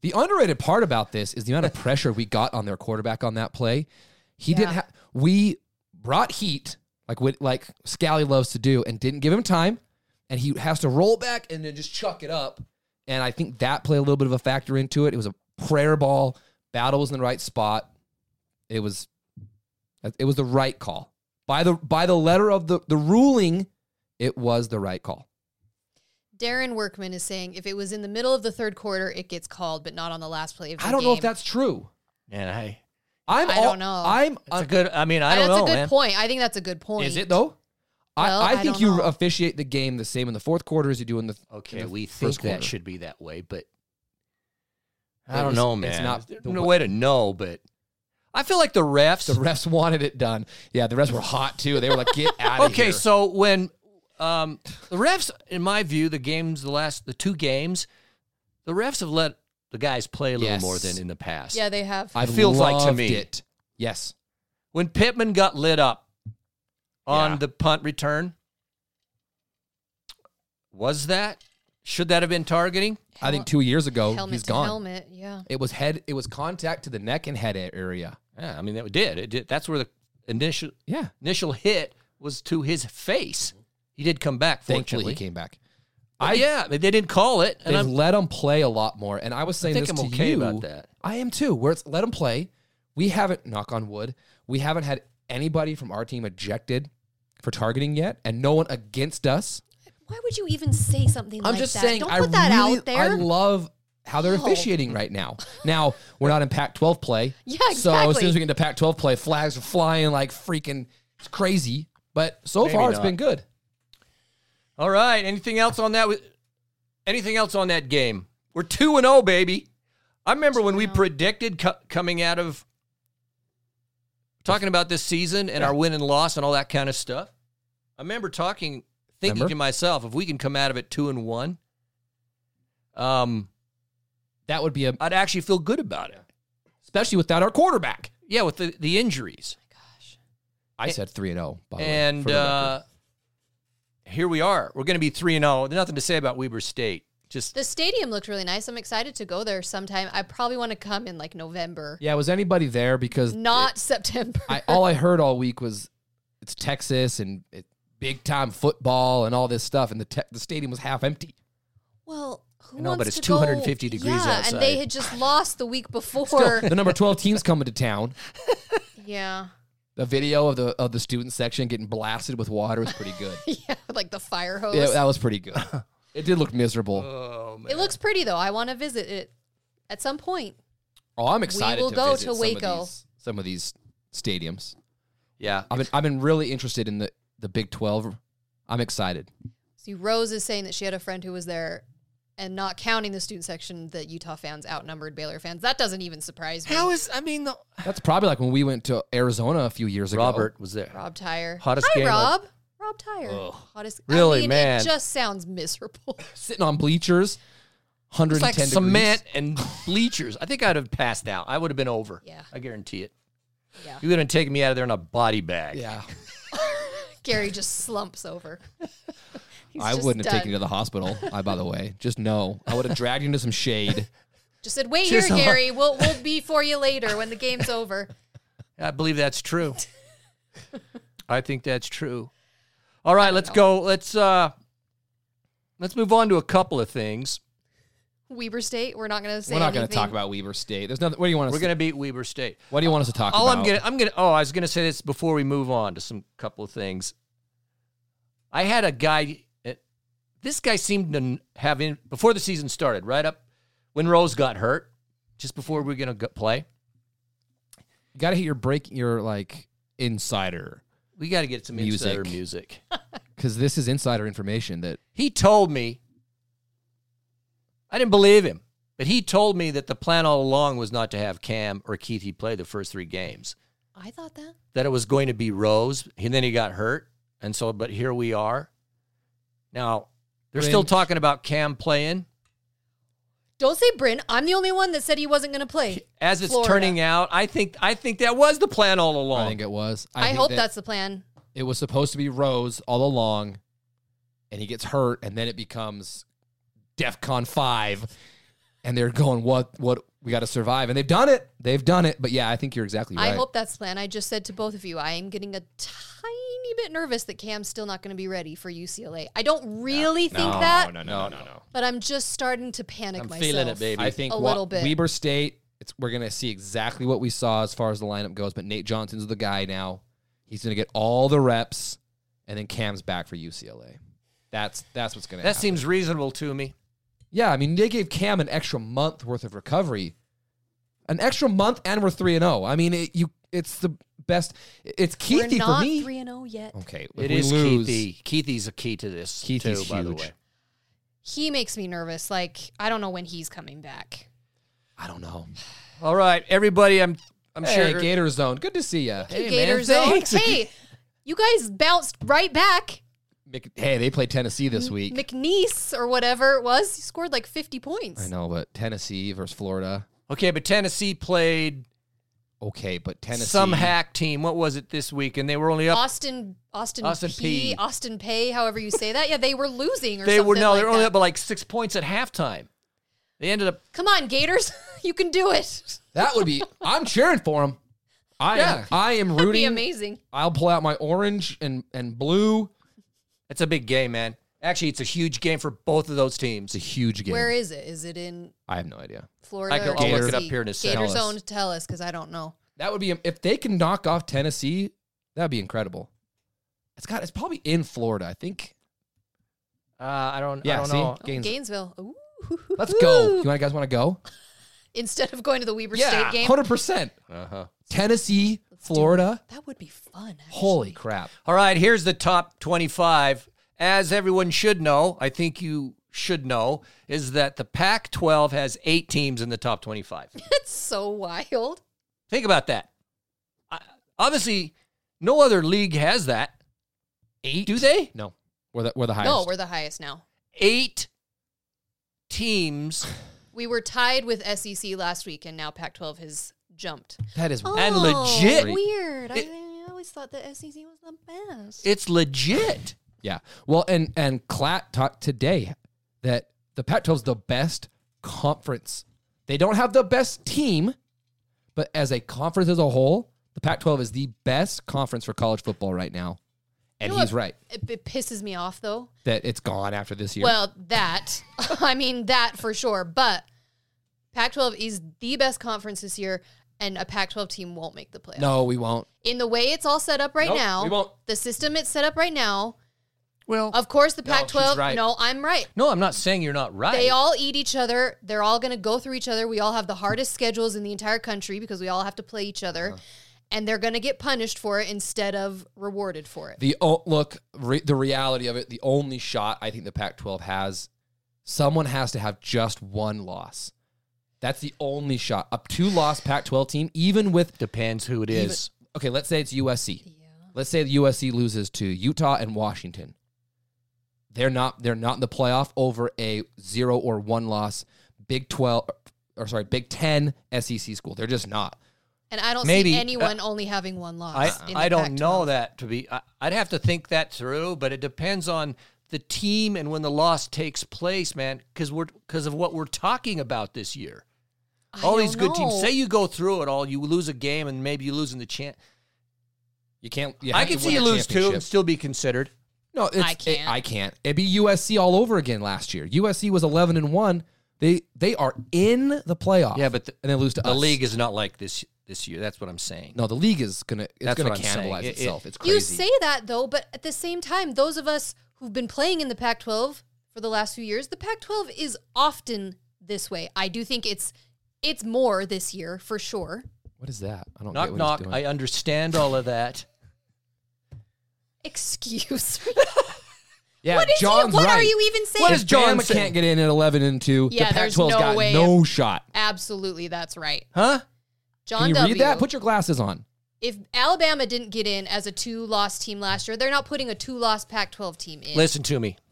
The underrated part about this is the amount of pressure we got on their quarterback on that play. He didn't have. We brought heat like Scally loves to do, and didn't give him time, and he has to roll back and then just chuck it up. And I think that played a little bit of a factor into it. It was a prayer ball. Battle was in the right spot. It was the right call by the letter of the ruling. It was the right call.
Darren Workman is saying if it was in the middle of the third quarter, it gets called, but not on the last play of the game.
I don't know if that's true.
And
I don't know.
That's a good. I mean, I don't know.
That's a good
man.
point. I think that's a good point.
Is it though?
Well,
I think
don't
you
know.
officiate the game the same in the fourth quarter as you do in the
Okay,
in the
we
first
think that
quarter.
should be that way, but
It
I don't
was-
know,
it's
man.
not
There's
the
no
wa-
way to know, but I feel like the refs.
The refs wanted it done. Yeah, the refs were hot too. They were like, "Get out of here."
Okay, so when the refs, in my view, the two games, the refs have let the guys play a little
Yes.
more than in the past.
Yeah, they have.
I've
feels like to
loved
me.
it. Yes.
When Pittman got lit up on
Yeah.
the punt return, should that have been targeting?
I think 2 years ago
helmet
he's
to
gone.
helmet. Yeah.
It was contact to the neck and head area.
Yeah, I mean it did. That's where the
Yeah.
initial hit was to his face. He did come back.
Thankfully
Fortunately,
he came back.
they didn't call it, and
They've
I'm
let him play a lot more. And I was saying
think
this
I'm
to
okay
you.
about that.
I am too. Where it's let him play. We haven't, knock on wood, we haven't had anybody from our team ejected for targeting yet, and no one against us.
Why would you even say something
I'm
like
just
that?
saying,
Don't
I
put that
really,
out there.
I love how they're
No.
officiating right now. Now, we're not in Pac-12 play.
Yeah,
So as soon
exactly.
as we get into Pac-12 play, flags are flying like freaking it's crazy. But so
Maybe
far, it's
not.
been good.
All right. Anything else on that? Anything else on that game? We're 2-0, baby. I remember when we predicted coming out of talking about this season and our win and loss and all that kind of stuff. I remember thinking to myself, if we can come out of it 2-1,
That would be
I'd actually feel good about it.
especially without our quarterback.
Yeah, with the injuries.
I said 3-0, by the way.
And
for the record.
here we are. We're going to be 3-0. There's nothing to say about Weber State. Just
The stadium looked really nice. I'm excited to go there sometime. I probably want to come in like November,
Yeah, was anybody there? Because
not September.
all I heard all week was it's Texas and big time football and all this stuff, and the stadium was half empty.
Well, who
I know,
wants
but it's
to
250
go?
degrees
yeah,
outside.
and they had just lost the week before.
Still, the number 12 team's coming to town.
Yeah.
The video of the student section getting blasted with water was pretty good.
Yeah, like the fire hose.
Yeah, that was pretty good. It did look miserable.
oh man.
It looks pretty though. I want to visit it at some point.
Oh, I'm excited
will
to
go
visit
to Waco.
some of these stadiums.
Yeah.
I've been really interested in the Big 12. I'm excited.
See, Rose is saying that she had a friend who was there, and not counting the student section, that Utah fans outnumbered Baylor fans. That doesn't even surprise me.
That's probably like when we went to Arizona a few years ago.
Robert was there.
Rob Tyre.
Hottest
Hi,
game of-
Rob. Rob Tyre.
Ugh.
Hottest.
Really,
I mean,
man.
It just sounds miserable.
Sitting on bleachers, 110
It's like
degrees.
cement and bleachers. I think I'd have passed out. I would have been over.
Yeah.
I guarantee it.
Yeah.
You would have taken me out of there in a body bag.
Yeah.
Gary just slumps over. He's
I
just
wouldn't have taken you to
done.
the hospital. By the way, just no. I would have dragged you into some shade.
Just said, wait
Just
here, Gary. We'll be for you later when the game's over.
I believe that's true. I think that's true. All right, let's go. Let's move on to a couple of things.
Weber State. We're not going to say
We're not going to
anything.
talk about Weber State. There's nothing. What do you want
We're
to?
going to beat Weber State.
What do you want us to talk
All
about?
I was going to say this before we move on to some couple of things. I had a guy. This guy seemed to have before the season started, right up when Rose got hurt, just before we were going to play.
You got to hit your like insider,
We got to get some
Music.
insider music.
because this is insider information that
He told me, I didn't believe him, but he told me that the plan all along was not to have Cam or Keithy play the first 3 games,
I thought that.
that it was going to be Rose, and then he got hurt, and so, but here we are. Now, they're still
Bryn.
talking about Cam playing.
Don't say Bryn. I'm the only one that said he wasn't going to play.
As it's
Florida.
turning out, I think that was the plan all along.
I think it was.
I
think
hope
that
that's the plan.
it was supposed to be Rose all along, and he gets hurt, and then it becomes DEFCON 5, and they're going, what we got to survive, and they've done it. But yeah, I think you're exactly right.
I hope that's the plan. I just said to both of you, I am getting a tiny bit nervous that Cam's still not going to be ready for UCLA. I don't really think that.
No.
But I'm just starting to panic myself.
Feeling it, baby.
I think
little bit.
Weber State. We're gonna see exactly what we saw as far as the lineup goes. But Nate Johnson's the guy now. He's gonna get all the reps, and then Cam's back for UCLA. That's what's gonna happen.
That seems reasonable to me.
Yeah, I mean, they gave Cam an extra month worth of recovery. An extra month, and we're 3-0. I mean, it's the best. It's Keithy
We're not
for me.
3-0 yet.
Okay,
It is Keithy. Keithy's a key to this,
Keithy's
too, by the
huge.
way.
He makes me nervous. Like, I don't know when he's coming back.
I don't know.
All right, everybody, I'm
Hey,
sure.
Gator Zone, good to see you.
Hey,
Gator
man,
Zone.
thanks.
Hey, you guys bounced right back.
Hey, they played Tennessee this week.
McNeese or whatever it was, he scored like 50 points.
I know, but Tennessee versus Florida.
Okay, but Tennessee played
Okay, but Tennessee.
some hack team. What was it this week? And they were only up.
Austin
P.
Austin Pay, however you say that. Yeah, they were losing or
They
something
were
like
they were only
that.
up by like 6 points at halftime. They ended up.
Come on, Gators. You can do it.
That would be. I'm cheering for them. I am
That'd be
rooting.
amazing.
I'll pull out my orange and blue.
It's a big game, man. Actually, it's a huge game for both of those teams.
It's a huge game.
Where is it? Is it in
I have no idea.
Florida?
I'll
or
look it
Tennessee?
up here in a second.
Gator
Tell us.
Zone, tell us, because I don't know.
That would be if they can knock off Tennessee. That'd be incredible. It's probably in Florida. I think.
I don't
Yeah,
know.
see?
Gainesville. Ooh.
Let's go. You guys want to go?
Instead of going to the Weber State game.
100%.
Uh-huh.
Tennessee, Florida.
That would be fun, actually.
Holy crap.
All right, here's the top 25. As everyone should know, I think you should know, is that the Pac-12 has 8 teams in the top 25.
That's so wild.
Think about that. Obviously, no other league has that.
8?
Do they?
No. We're the highest.
No, we're the highest now.
8 teams.
We were tied with SEC last week, and now Pac-12 has jumped.
That is
And legit.
Weird.
It-
I always thought the SEC was the best.
It's legit.
Yeah. Well, and Klatt talked today that the Pac-12 is the best conference. They don't have the best team, but as a conference as a whole, the Pac-12 is the best conference for college football right now. And
You know
he's
what?
right
It pisses me off, though.
that it's gone after this year.
Well, that. I mean, that for sure. But Pac-12 is the best conference this year, and a Pac-12 team won't make the playoffs.
no, we won't.
In the way it's all set up right
Nope,
now,
we won't.
the system it's set up right now,
Well,
of course the
No, she's
Pac-12,
right.
no, I'm right.
no, I'm not saying you're not right.
They all eat each other. They're all going to go through each other. We all have the hardest schedules in the entire country because we all have to play each other. And they're going to get punished for it instead of rewarded for it.
The reality of it, the only shot I think the Pac-12 has, someone has to have just one loss. That's the only shot. A 2-loss Pac-12 team, even with
Depends who it is.
okay, let's say it's USC. Let's say the USC loses to Utah and Washington. They're not in the playoff over a 0 or 1 loss Big 10 SEC school. They're just not.
And I don't
Maybe,
see anyone only having one loss. in
I
the
don't know
Pac-12.
that to be. I'd have to think that through, but it depends on the team and when the loss takes place, man. Because of what we're talking about this year. All these good teams. Say you go through it all, you lose a game, and maybe you lose in the chance.
You can't. You
I
have
can
to
see
win
you
a
lose two
championship.
and still be considered.
No,
I can't.
I can't. It'd be USC all over again last year. USC was 11-1. They are in the playoff.
Yeah, but
and they lose to
the
us.
league is not like this year. That's what I'm saying.
No, the league is gonna
That's
gonna
what I'm saying.
cannibalize
It-
itself. It's crazy.
You say that, though, but at the same time, those of us who've been playing in the Pac-12 for the last few years, the Pac-12 is often this way. I do think it's more this year, for sure.
What is that? I don't
Knock,
get what
knock.
he's doing.
I understand all of that.
Excuse me.
Yeah,
What is
John's
what
right.
are you even saying?
What is John
John saying?
can't get in at 11-2.
Yeah,
the
there's
Pac-12's
no
got
way.
no shot.
Absolutely, that's right.
Huh?
John
Can you
W.
read that? Put your glasses on.
If Alabama didn't get in as a 2-loss team last year, they're not putting a 2-loss Pac-12 team in.
Listen to me.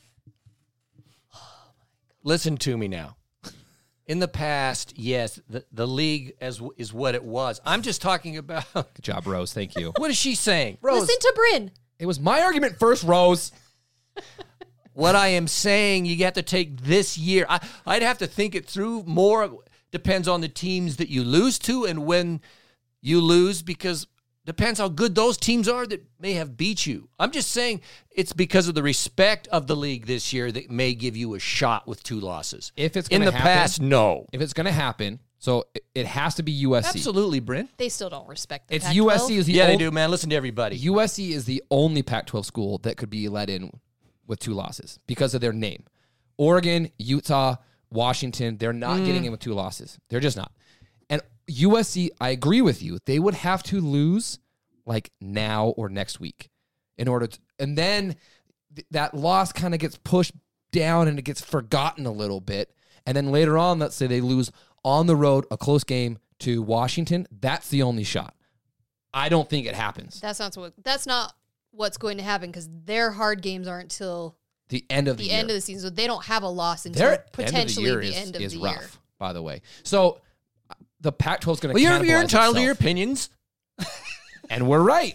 Listen to me now. In the past, yes, the league is what it was. I'm just talking about.
Good job, Rose. Thank you.
What is she saying? Rose.
Listen to Bryn.
It was my argument first, Rose.
What I am saying, you have to take this year. I'd have to think it through more. Depends on the teams that you lose to and when you lose, because depends how good those teams are that may have beat you. I'm just saying it's because of the respect of the league this year that may give you a shot with 2 losses.
If it's
in
gonna
the
happen,
past, no.
If it's going to happen, so it has to be USC.
Absolutely, Brent.
They still don't respect the
It's
Pac-12.
USC is the
Yeah,
only,
they do, man. Listen to everybody.
USC is the only Pac-12 school that could be let in with 2 losses because of their name. Oregon, Utah, Washington, they're not getting in with 2 losses. They're just not. And USC, I agree with you. They would have to lose like now or next week in order to, and then that loss kind of gets pushed down and it gets forgotten a little bit. And then later on, let's say they lose on the road, a close game to Washington. That's the only shot. I don't think it happens.
That's not what's going to happen, because their hard games aren't till
The end of the year.
end of the season. So they don't have a loss until
Their
potentially the
end
end of
is
the
rough,
year.
by the way. So the Pac-12 is going to
Well, you're entitled to your opinions.
And we're right.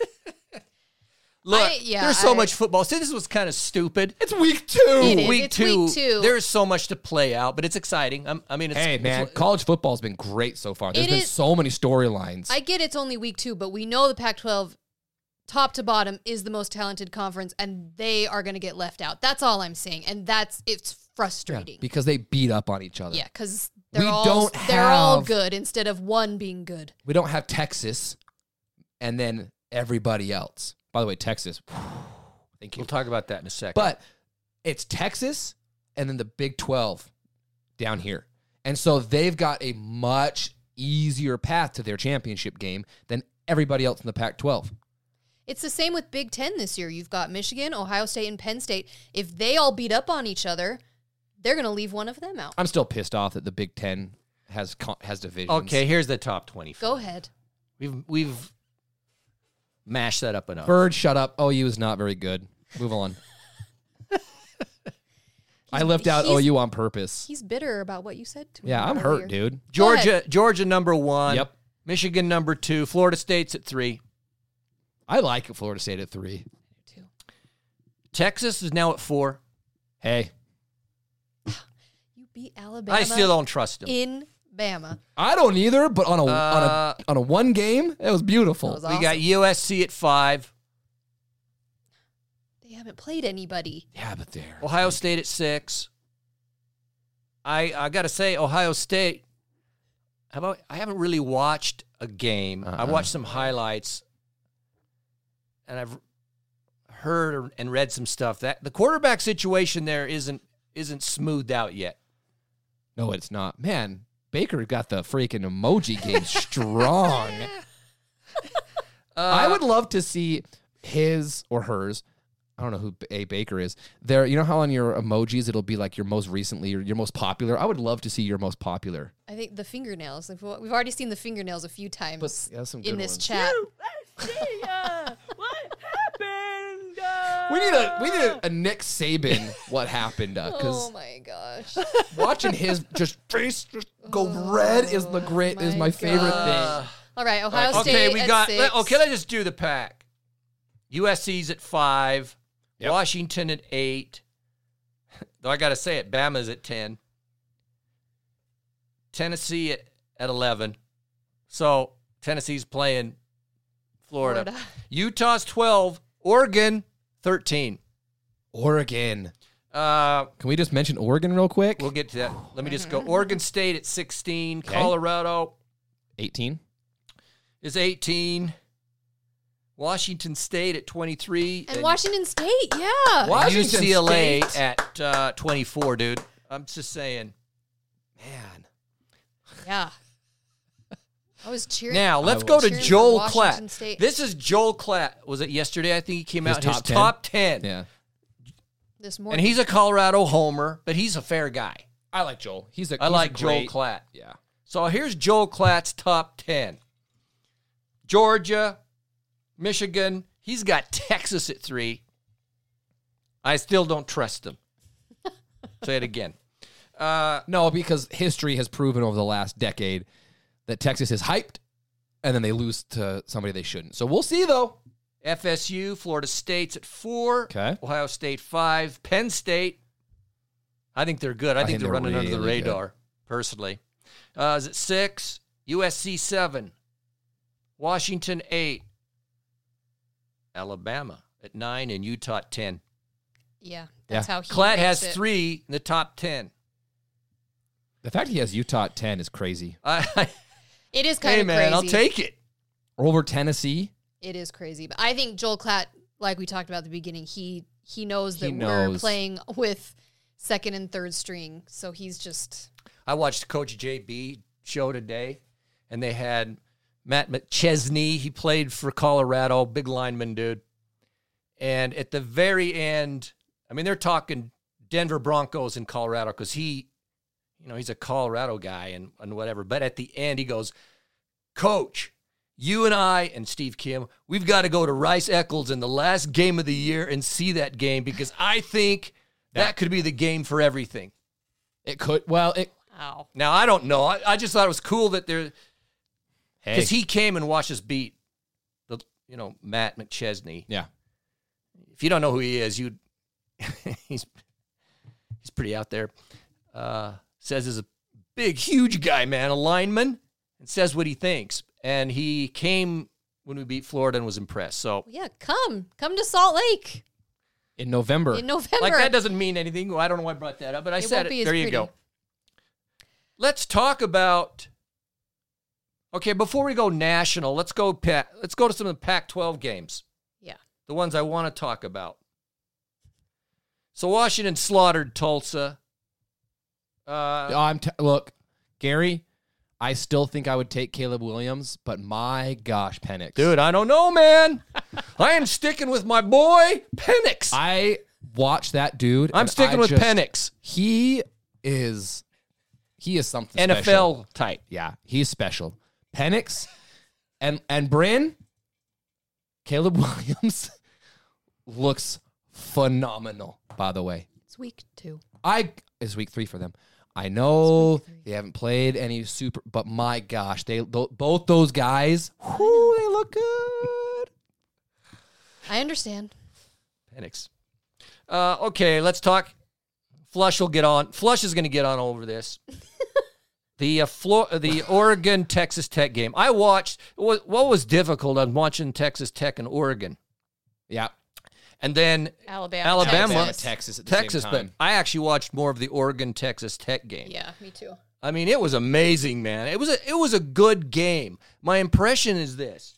Look, there's so
I-
much football. See, this was kind of stupid.
It's week 2.
It is.
Week
It's
two,
week 2.
there's so much to play out, but it's exciting. It's,
Hey, man, college football's been great so far. There's
It
been
is-
so many storylines.
I get it's only week 2, but we know the Pac-12, top to bottom, is the most talented conference, and they are going to get left out. That's all I'm saying, and it's frustrating.
because they beat up on each other.
Yeah, because
We
they're
don't
all
have-
good instead of one being good.
We don't have Texas and then everybody else. By the way, Texas, thank you.
we'll talk about that in a second.
But it's Texas and then the Big 12 down here. And so they've got a much easier path to their championship game than everybody else in the Pac-12.
It's the same with Big Ten this year. You've got Michigan, Ohio State, and Penn State. If they all beat up on each other, they're going to leave one of them out.
I'm still pissed off that the Big 10 has divisions.
okay, here's the top 25.
Go ahead.
We've mashed that up enough.
Bird, shut up. OU is not very good. Move on. I left out
he's-
OU on purpose.
He's bitter about what you said to me.
Yeah, I'm
earlier.
hurt, dude.
Go ahead.
Georgia number 1.
Yep.
Michigan number 2. Florida State's at 3.
I like Florida State at 3.
Too.
Texas is now at 4.
Hey,
You beat Alabama.
I still don't trust them.
in Bama.
I don't either, but on a one game, it was beautiful.
That was
We got
awesome.
USC at 5.
They haven't played anybody.
Yeah, but there.
Ohio State at 6. I got to say, Ohio State, I haven't really watched a game. I watched some highlights, and I've heard and read some stuff. That the quarterback situation there isn't smoothed out yet.
No, it's not. Man, Baker got the freaking emoji game strong. I would love to see his or hers. I don't know who A. Baker is. There, you know how on your emojis it'll be like your most recently or your most popular. I would love to see your most popular.
I think the fingernails. We've already seen the fingernails a few times
But yeah, some good
in this
ones.
chat.
What happened?
We need a Nick Saban. What happened?
Oh
Because
my gosh.
watching his just face just go red is
my
my favorite thing.
All right, Ohio State
Okay, we
at
got.
6.
Okay, let's just do the pack. USC's at 5.
Yep.
Washington at 8. Though I got to say it, Bama's at 10. Tennessee at 11. So Tennessee's playing Florida. Utah's 12. Oregon 13.
Oregon.
We'll
Can we just mention Oregon real quick?
get to that. Let me just go. Oregon State at 16.
Okay.
Colorado
18.
is 18. Washington State at 23.
And Washington State, yeah.
Washington
UCLA
State.
at 24, dude. I'm just saying.
Man.
Yeah. I was cheering.
Now, let's
I
go
was
to
cheering for
Joel
Washington
Klatt.
State.
This is Joel Klatt. Was it yesterday? I think he came
His
out in his
top 10?
top 10.
Yeah.
This
And
morning.
he's a Colorado homer, but he's a fair guy.
I like Joel.
I like Joel Klatt.
Yeah.
So here's Joel Klatt's top 10. Georgia, Michigan. He's got Texas at 3. I still don't trust him. Say it again.
No, because history has proven over the last decade that Texas is hyped and then they lose to somebody they shouldn't. So we'll see, though.
FSU, Florida State's at 4.
Okay.
Ohio State 5. Penn State, I think they're good. I think they're running under the
really
radar, personally. Is it 6? USC 7. Washington 8. Alabama at 9, and Utah at 10.
Yeah, that's how he
Klatt
makes
has
it.
3 in the top 10.
The fact he has Utah at 10 is crazy.
It is kind
Hey,
of
man,
crazy.
I'll take it.
Over Tennessee.
It is crazy. But I think Joel Klatt, like we talked about at the beginning, he knows that
He
we're
knows.
playing with second and third string. So he's just...
I watched Coach JB show today, and they had Matt McChesney. He played for Colorado, big lineman dude. And at the very end, I mean, they're talking Denver Broncos in Colorado because he's a Colorado guy and whatever. But at the end, he goes, Coach, you and I and Steve Kim, we've got to go to Rice Eccles in the last game of the year and see that game because I think that could be the game for everything.
It could. Well, it.
Ow.
Now, I don't know. I just thought it was cool that they're –
Hey.
because he came and watched us beat Matt McChesney.
Yeah.
If you don't know who he is, he's pretty out there. Says is a big, huge guy, man, a lineman, and says what he thinks. And he came when we beat Florida and was impressed. So,
Yeah, come to Salt Lake
In November.
in November.
like, that doesn't mean anything. Well, I don't know why I brought that up, but I
It
said
won't be
it.
as
There you
pretty.
go. Let's talk about. Okay, before we go national, let's go to some of the Pac-12 games.
Yeah.
The ones I want to talk about. So Washington slaughtered Tulsa.
Look, Gary, I still think I would take Caleb Williams, but my gosh, Penix.
Dude, I don't know, man. I am sticking with my boy, Penix.
I watched that dude.
I'm
and
sticking
I
with
just-
Penix.
He is something
NFL
special.
type.
Yeah, he's special. Penix and Bryn, Caleb Williams looks phenomenal, by the way.
It's week 2.
It's week 3 for them. I know
It's week 3.
they haven't played any super, but my gosh, both those guys, whoo, they look good.
I understand.
Penix. Okay, let's talk. Flush will get on. Flush is going to get on over this. The Oregon Texas Tech game. I watched. What was difficult on watching Texas Tech and Oregon,
Yeah,
and then
Alabama.
Texas at the
Texas.
same
But
time.
I actually watched more of the Oregon Texas Tech game.
Yeah, me too.
I mean, it was amazing, man. It was a good game. My impression is this.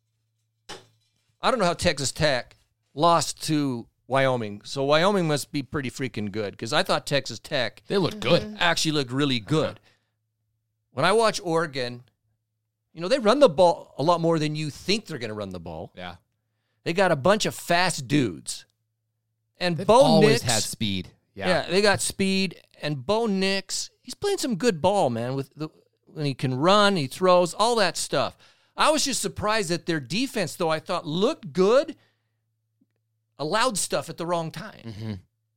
I don't know how Texas Tech lost to Wyoming, so Wyoming must be pretty freaking good because I thought Texas Tech
They look good.
actually looked really good. When I watch Oregon, they run the ball a lot more than you think they're going to run the ball.
Yeah,
They got a bunch of fast dudes. And
they've
Bo
always
Nix,
had speed.
yeah, they got speed. And Bo Nix, he's playing some good ball, man. When he can run, he throws, all that stuff. I was just surprised that their defense, though I thought looked good, allowed stuff at the wrong time.
Mm-hmm.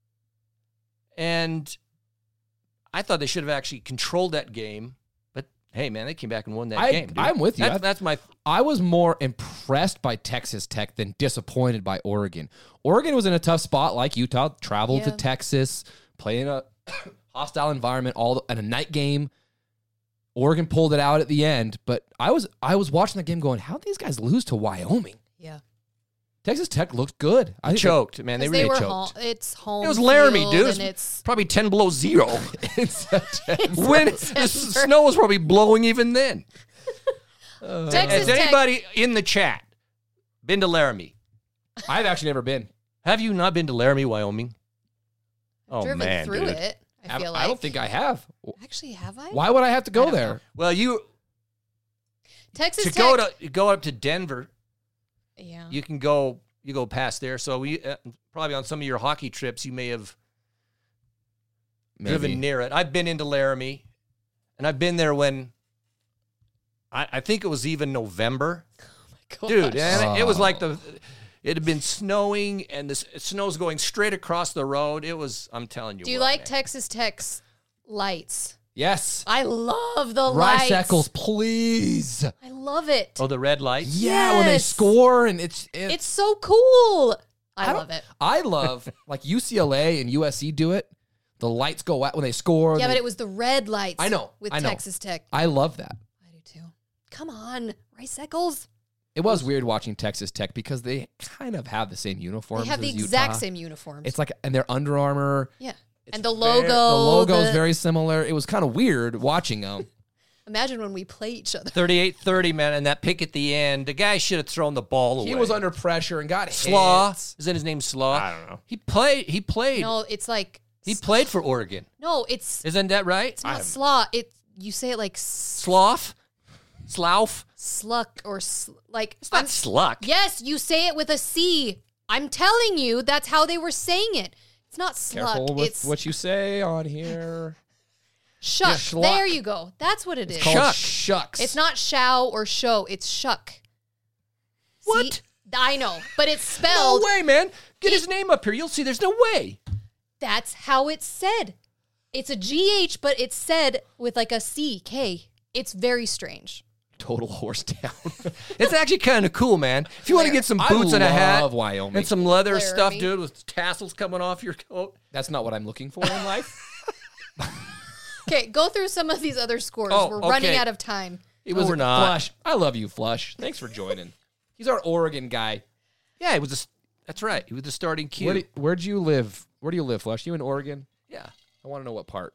And I thought they should have actually controlled that game. But hey, man, they came back and won that game. Dude.
I'm with you.
That's my.
I was more impressed by Texas Tech than disappointed by Oregon. Oregon was in a tough spot, like Utah. Traveled to
Yeah.
Texas, playing a hostile environment, and a night game. Oregon pulled it out at the end, but I was watching the game going, how did these guys lose to Wyoming?
Yeah.
Texas Tech looked good. I think
Choked, man. They
Because
really
were
choked.
it's home.
It was Laramie,
field,
dude.
And
It
it's
Probably 10 below zero.
it's
When the snow was probably blowing even then.
Texas
Has
Tech.
anybody in the chat been to Laramie?
I've actually never been.
Have you not been to Laramie, Wyoming? Oh,
driven
man,
through
dude.
it. I feel like.
I don't think I have.
Actually, have I?
Why would I have to
I
go
don't
there?
know.
Well, you
Texas
to
Tech.
go up to Denver,
Yeah.
you can go past there. So we probably on some of your hockey trips, you may have driven near it. I've been into Laramie, and I've been there when I think it was even November. Dude, and it was like it had been snowing, and the snow's going straight across the road. It was, I'm telling you.
Do you
what,
like
man.
Texas Tech's lights?
Yes.
I love the
Rice
lights.
Eccles, please.
I love it.
Oh, the red lights?
Yeah, when they
Yes.
score and it's
So cool. I
don't-
love it.
I love like UCLA and USC do it. The lights go out when they score.
Yeah,
they-
but it was the red lights.
I know,
With
I know.
Texas Tech.
I love that.
I do too. Come on, Rice Eccles.
It was weird watching Texas Tech because they kind of have the same uniforms.
They have the
as
exact
Utah.
same uniforms.
It's like, and they're Under Armour.
yeah.
It's
And the
very-
logo.
The logo is very similar. It was kind of weird watching them.
Imagine when we play each other.
38-30, man, and that pick at the end. The guy should have thrown the ball away.
He was under pressure and got
Slaw.
hits.
Isn't his name Slaw?
I don't know.
He played.
No, it's like.
He played for Oregon.
No, it's
Isn't that right?
it's not slaw. You say it like
Sloth? Slough?
sluck or like.
It's not sluck.
Yes, you say it with a C. I'm telling you, that's how they were saying it. It's not
Careful
sluck.
with
It's
what you say on here.
shuck.
Yeah, schluck.
There you go. That's what it is.
Called
Shuck.
Shucks.
It's not shao or show. It's shuck.
What?
See? I know, but it's
No
spelled.
way, man. Get his name up here. You'll see there's no way.
That's how it's said. It's a GH, but it's said with like a CK. It's very strange.
total horse town.
It's actually kind of cool, man. If you want to get some boots and a hat
love Wyoming.
and some leather
Laramie.
stuff, dude, with tassels coming off your coat.
That's not what I'm looking for in life.
Okay, go through some of these other scores.
Oh,
We're running
okay.
out of time.
It
No,
was
we're not.
Flush. I love you, Flush. Thanks for joining. He's our Oregon guy.
Yeah, he was. That's right. He was the starting Q.
Where'd you live? Where do you live, Flush? You in Oregon?
Yeah.
I want to know what part.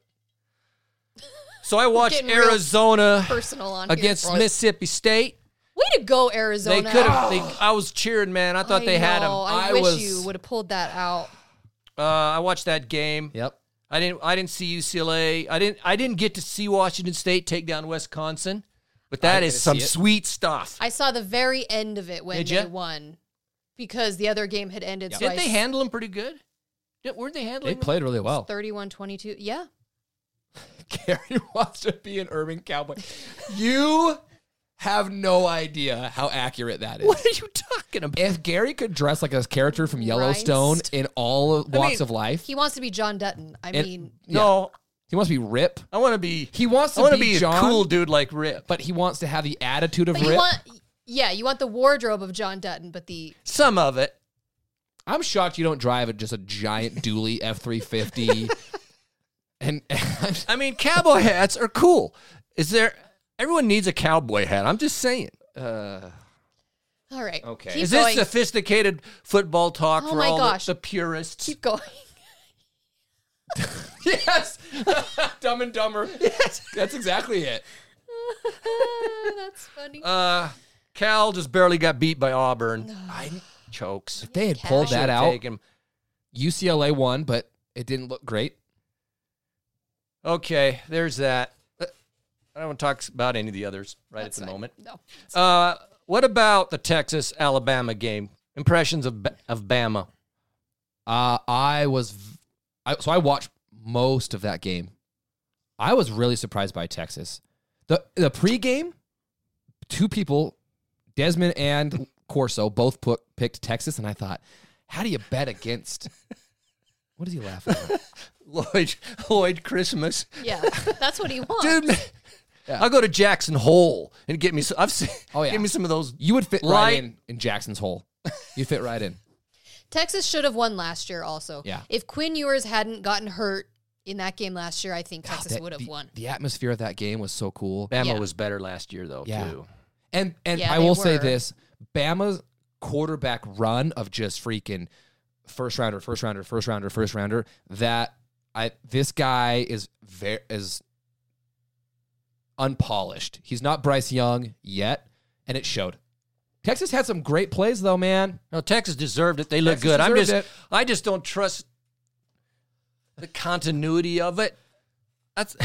So I watched
getting real
Arizona
Personal on
against
here.
Mississippi State.
Way to go, Arizona.
They could have. I was cheering, man. I thought they had him.
I
I
wish
was-
you would have pulled that out.
I watched that game.
Yep.
I didn't see UCLA. I didn't get to see Washington State take down Wisconsin, but that
I
is
didn't
some
see it.
sweet stuff.
I saw the very end of it when
Did
they
ya?
won because the other game had ended. So
Didn't they handle them pretty good? Weren't they
They
handling them?
played really well.
31-22. Yeah.
Gary wants to be an urban cowboy. You have no idea how accurate that is.
What are you talking about?
If Gary could dress like a character from Yellowstone
Christ.
in all walks
mean,
of life,
He wants to be John Dutton. I
And-
mean,
No,
he wants to be Rip.
I want to be.
He wants
I
to
want to
be
be
John,
a cool dude like Rip.
but he wants to have the attitude of
but
Rip.
you want the wardrobe of John Dutton, but the
Some of it.
I'm shocked you don't drive just a giant dually F-350. and
I mean, cowboy hats are cool. Everyone needs a cowboy hat. I'm just saying.
all right.
Okay.
Keep
Is
going.
this sophisticated football talk
Oh
for
my
all
gosh.
the purists?
Keep going.
yes, Dumb and Dumber. Yes, that's exactly it.
That's funny.
Cal just barely got beat by Auburn. Chokes.
If they had pulled that
Should've
out,
taken him.
UCLA won, but it didn't look great.
Okay, there's that. I don't want to talk about any of the others
That's
at the
fine.
moment.
No.
What about the Texas-Alabama game? Impressions of Bama.
I watched most of that game. I was really surprised by Texas. The pregame, two people, Desmond and Corso, both picked Texas, and I thought, how do you bet against? What is he laughing at?
Lloyd Christmas.
Yeah, that's what he wants.
Dude,
Yeah.
I'll go to Jackson Hole and get me some. I've seen.
Oh, yeah.
Give me some of those.
You would fit
Light-
right in Jackson's hole. You fit right in.
Texas should have won last year also.
Yeah.
If Quinn Ewers hadn't gotten hurt in that game last year, I think Texas
That-
would have
the-
won.
The atmosphere of that game was so cool.
Bama
Yeah.
was better last year, though.
Yeah.
Too.
And
Yeah,
I
they
will say
were.
this, Bama's quarterback run of just freaking first rounder, that this guy is unpolished. He's not Bryce Young yet, and it showed. Texas had some great plays though, man.
No, Texas deserved it. They look
Texas
good.
deserved it.
I just don't trust the continuity of it. That's.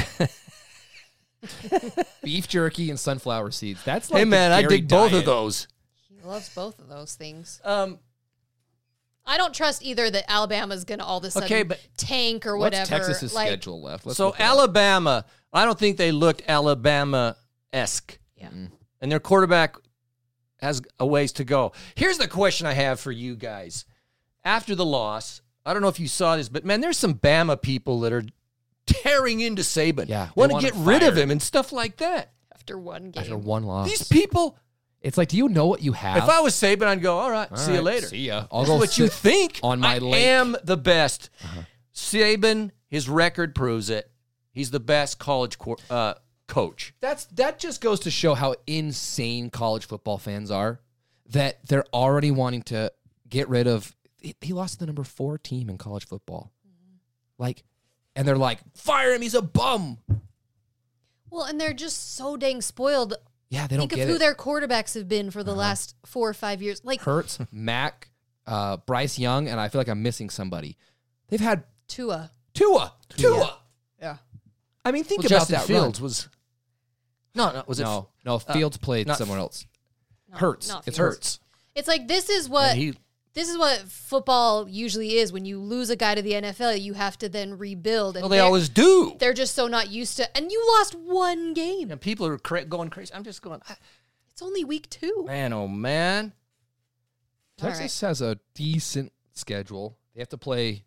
Beef jerky and sunflower seeds. That's like
Hey
the
man, I
Gary
dig both
diet.
of those.
He loves both of those things. I don't trust either that Alabama's going to all of a sudden
Okay, but
tank or
What's
whatever.
Texas's
Like,
schedule left? Let's
So
look it up.
Alabama, I don't think they looked Alabama-esque.
Yeah.
And their quarterback has a ways to go. Here's the question I have for you guys. After the loss, I don't know if you saw this, but man, there's some Bama people that are tearing into Saban.
Yeah, they
Want to
want
get
him
rid of
fired.
him and stuff like that.
After one game.
After one loss.
These people,
It's like, do you know what you have?
if I was Saban, I'd go, all right,
All
see you
right,
later.
See ya. I'll
This is
go
what you
sit
think.
on my
I
lake.
am the best. Saban, his record proves it. He's the best college coach.
That just goes to show how insane college football fans are, that they're already wanting to get rid of. He lost to the number 4 team in college football. Like, and they're like, fire him, he's a bum.
Well, and they're just so dang spoiled.
Yeah, they don't
Think of
get
who
it.
their quarterbacks have been for the last 4 or 5 years. Like
Hurts, Mac, Bryce Young, and I feel like I'm missing somebody. They've had
Tua.
Tua.
Yeah.
I mean, think
Well,
about
Justin
that
Fields
run.
was no, was it?
No, Fields played
not-
somewhere else.
Not-
Hurts.
not
It's
Fields.
Hurts.
It's like this is what
And he,
football usually is. When you lose a guy to the NFL, you have to then rebuild. And
well, they always do.
they're just so not used to. And you lost one game.
And people are going crazy. I'm just going,
It's only week 2.
man, oh man.
All
Texas has a decent schedule. They have to play,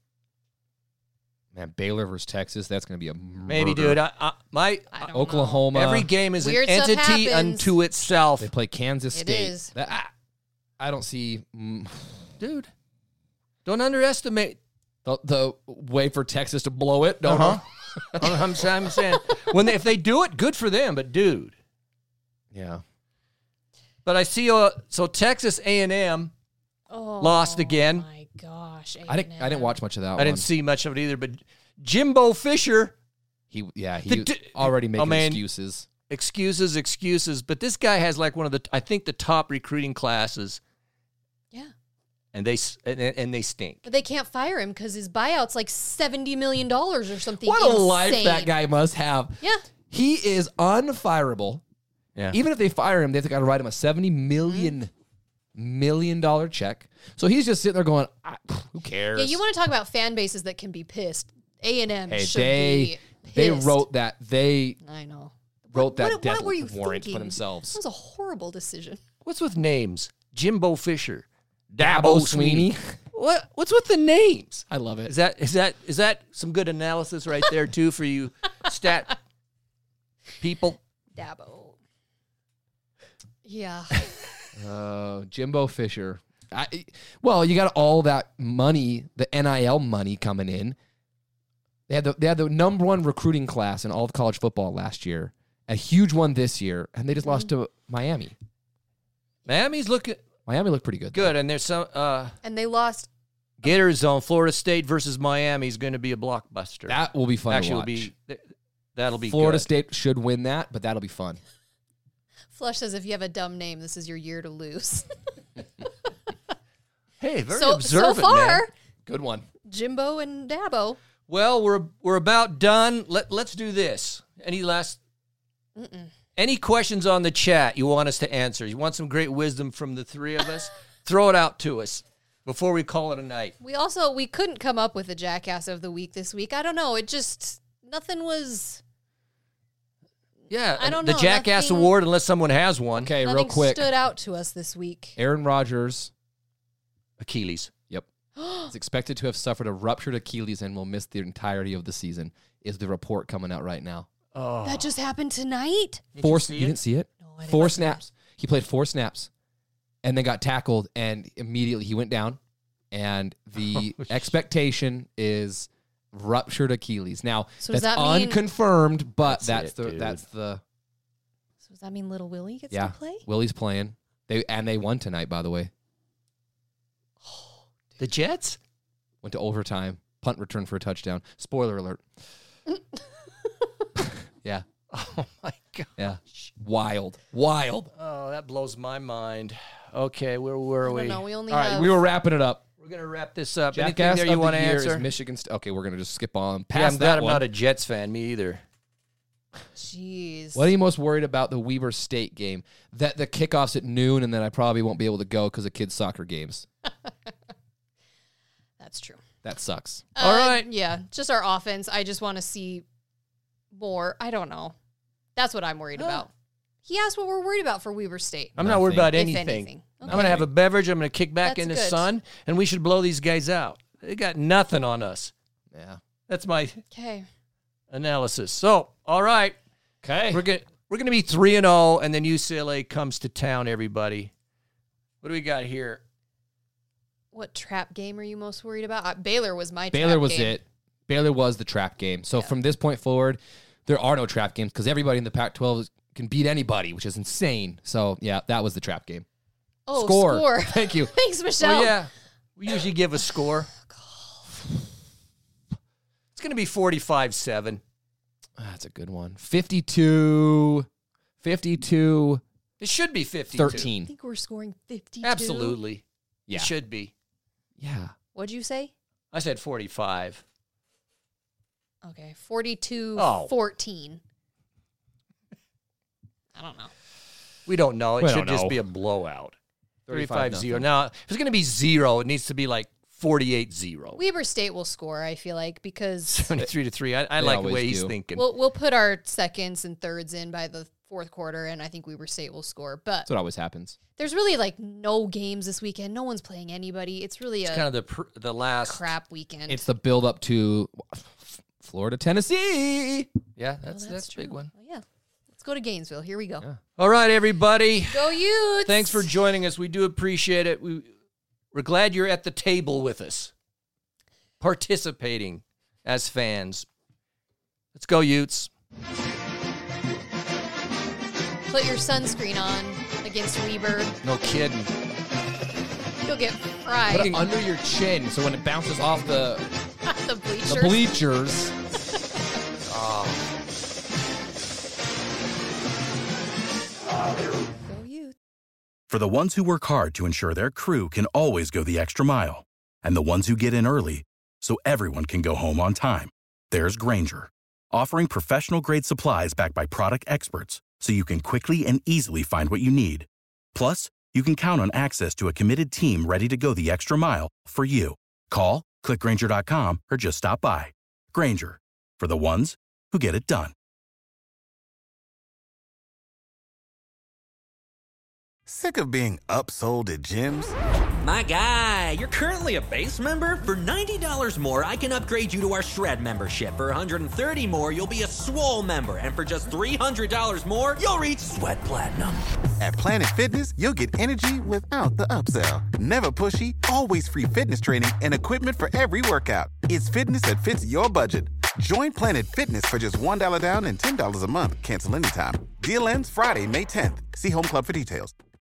man, Baylor versus Texas. That's going to be a
Maybe,
murder.
dude.
I don't
Oklahoma.
Every game is
Weird
an
stuff
entity
happens.
unto itself.
They play Kansas
It
State.
is.
I don't see
Dude, don't underestimate.
the way for Texas to blow it. No,
I'm saying, if they do it, good for them. But dude,
Yeah.
but I see. So Texas A&M
Oh,
lost again.
my gosh.
I didn't watch much of that one.
I didn't see much of it either. But Jimbo Fisher,
He
The
already making
man,
excuses.
excuses. But this guy has like one of I think the top recruiting classes,
Yeah.
and they stink.
But they can't fire him because his buyout's like $70 million or something.
What a
insane.
life that guy must have.
Yeah.
He is unfireable.
Yeah.
Even if they fire him, they've got to write him a $70 million check. So he's just sitting there going, who cares?
Yeah, you want to talk about fan bases that can be pissed. A&M
Hey,
should
they
be
they
pissed.
wrote that
I know.
that
What
death
were you
warrant
thinking?
for themselves.
That was a horrible decision.
What's with names? Jimbo Fisher,
Dabo Sweeney.
What's with the names?
I love it.
Is that some good analysis right there too for you stat people?
Dabo. Yeah.
Jimbo Fisher. Well, you got all that money, the NIL money coming in. They had the number 1 recruiting class in all of college football last year, a huge one this year, and they just lost to Miami.
Miami's looking
Miami looked pretty good.
good, and there's some
And they lost.
Gator Zone. Florida State versus Miami is going to be a blockbuster.
That will be fun
Actually,
to watch.
that'll be
Florida
good.
State should win that, but that'll be fun.
Flush says if you have a dumb name, this is your year to lose.
Hey, very
so
observant,
far,
man.
Good one.
Jimbo and Dabo.
Well, we're about done. Let's do this. Any questions on the chat you want us to answer? You want some great wisdom from the three of us? Throw it out to us before we call it a night.
We couldn't come up with a jackass of the week this week. I don't know. It just nothing was.
Yeah,
I don't
the
know,
Jackass
nothing-
Award, unless someone has one.
Okay,
Nothing
real quick.
stood out to us this week.
Aaron Rodgers,
Achilles.
yep, is expected to have suffered a ruptured Achilles and will miss the entirety of the season, is the report coming out right now.
Oh,
That just happened tonight.
You
see it?
didn't see it?
No, I didn't.
4 snaps. He played 4 snaps and then got tackled, and immediately he went down. And the expectation is ruptured Achilles. Now,
So does
that's
that mean-
unconfirmed, but
That's it, dude.
that's the
So does that mean Little Willie gets
yeah.
to play?
Willie's playing. They won tonight, by the way.
the Jets?
Went to overtime. Punt return for a touchdown. Spoiler alert. Yeah.
Oh, my God.
Yeah. Wild.
Oh, that blows my mind. Okay, where were
I
we?
don't know. We only
All
have.
right, we were wrapping it up.
We're going to wrap this up.
Jackass
Anything there you
of
want
the
to
year
answer?
is Michigan Okay, we're going to just skip on.
Yeah,
Past
I'm
that
glad I'm
one.
not a Jets fan. Me either.
Jeez.
What are you most worried about the Weber State game? That the kickoff's at noon, and then I probably won't be able to go because of kids' soccer games.
That's true.
That sucks.
All right.
Yeah, just our offense. I just want to see more. I don't know. That's what I'm worried about. He asked what we're worried about for Weber State.
I'm not worried about
If
anything.
anything.
I'm going to have a beverage. I'm going to kick back
That's
in the
good.
sun, and we should blow these guys out. They got nothing on us.
Yeah.
That's my.
Okay.
analysis. So, all right.
Okay.
We're gonna be 3-0, and then UCLA comes to town, everybody. What do we got here?
What trap game are you most worried about? Baylor was my trap
Baylor was
game.
it. Baylor was the trap game. So from this point forward, there are no trap games because everybody in the Pac-12 can beat anybody, which is insane. So, yeah, that was the trap game.
Oh,
Score.
score.
Thank you.
Thanks, Michelle.
Well, yeah, we usually give a score. It's going to be 45-7.
That's a good one. 52.
It should be 52.
I
13.
think we're scoring 52.
Absolutely.
Yeah.
It should be.
Yeah.
What'd you say?
I said 45.
Okay, 42,
Oh.
14. I don't know.
We don't know. It
We
should
don't
just
know.
be a blowout.
35-0.
35-0. Now, if it's going to be 0, it needs to be like 48-0.
Weber State will score, I feel like, because
73-3. I
They
like the
always
way he's
do.
thinking.
we'll put our seconds and thirds in by the fourth quarter, and I think Weber State will score. But
That's what always happens.
there's really like no games this weekend. No one's playing anybody. It's really
It's
a
kind of the last.
crap weekend.
It's the build up to Florida, Tennessee.
Yeah,
Well,
that's a big
true.
one.
Well, yeah. Let's go to Gainesville. Here we go.
Yeah.
All right, everybody.
Go Utes!
Thanks for joining us. We do appreciate it. We're glad you're at the table with us, participating as fans. Let's go, Utes.
Put your sunscreen on against Weber.
No kidding.
You'll get
Put
fried.
it under your chin so when it bounces off the
the bleachers.
bleachers.
Go Utes.
For the ones who work hard to ensure their crew can always go the extra mile, and the ones who get in early so everyone can go home on time, there's Grainger, offering professional-grade supplies backed by product experts so you can quickly and easily find what you need. Plus, you can count on access to a committed team ready to go the extra mile for you. Call, click Grainger.com, or just stop by. Grainger, for the ones who get it done.
Sick of being upsold at gyms?
My guy, you're currently a base member. For $90 more, I can upgrade you to our Shred membership. For $130 more, you'll be a Swole member. And for just $300 more, you'll reach Sweat Platinum.
At Planet Fitness, you'll get energy without the upsell. Never pushy, always free fitness training and equipment for every workout. It's fitness that fits your budget. Join Planet Fitness for just $1 down and $10 a month. Cancel anytime. Deal ends Friday, May 10th. See Home Club for details.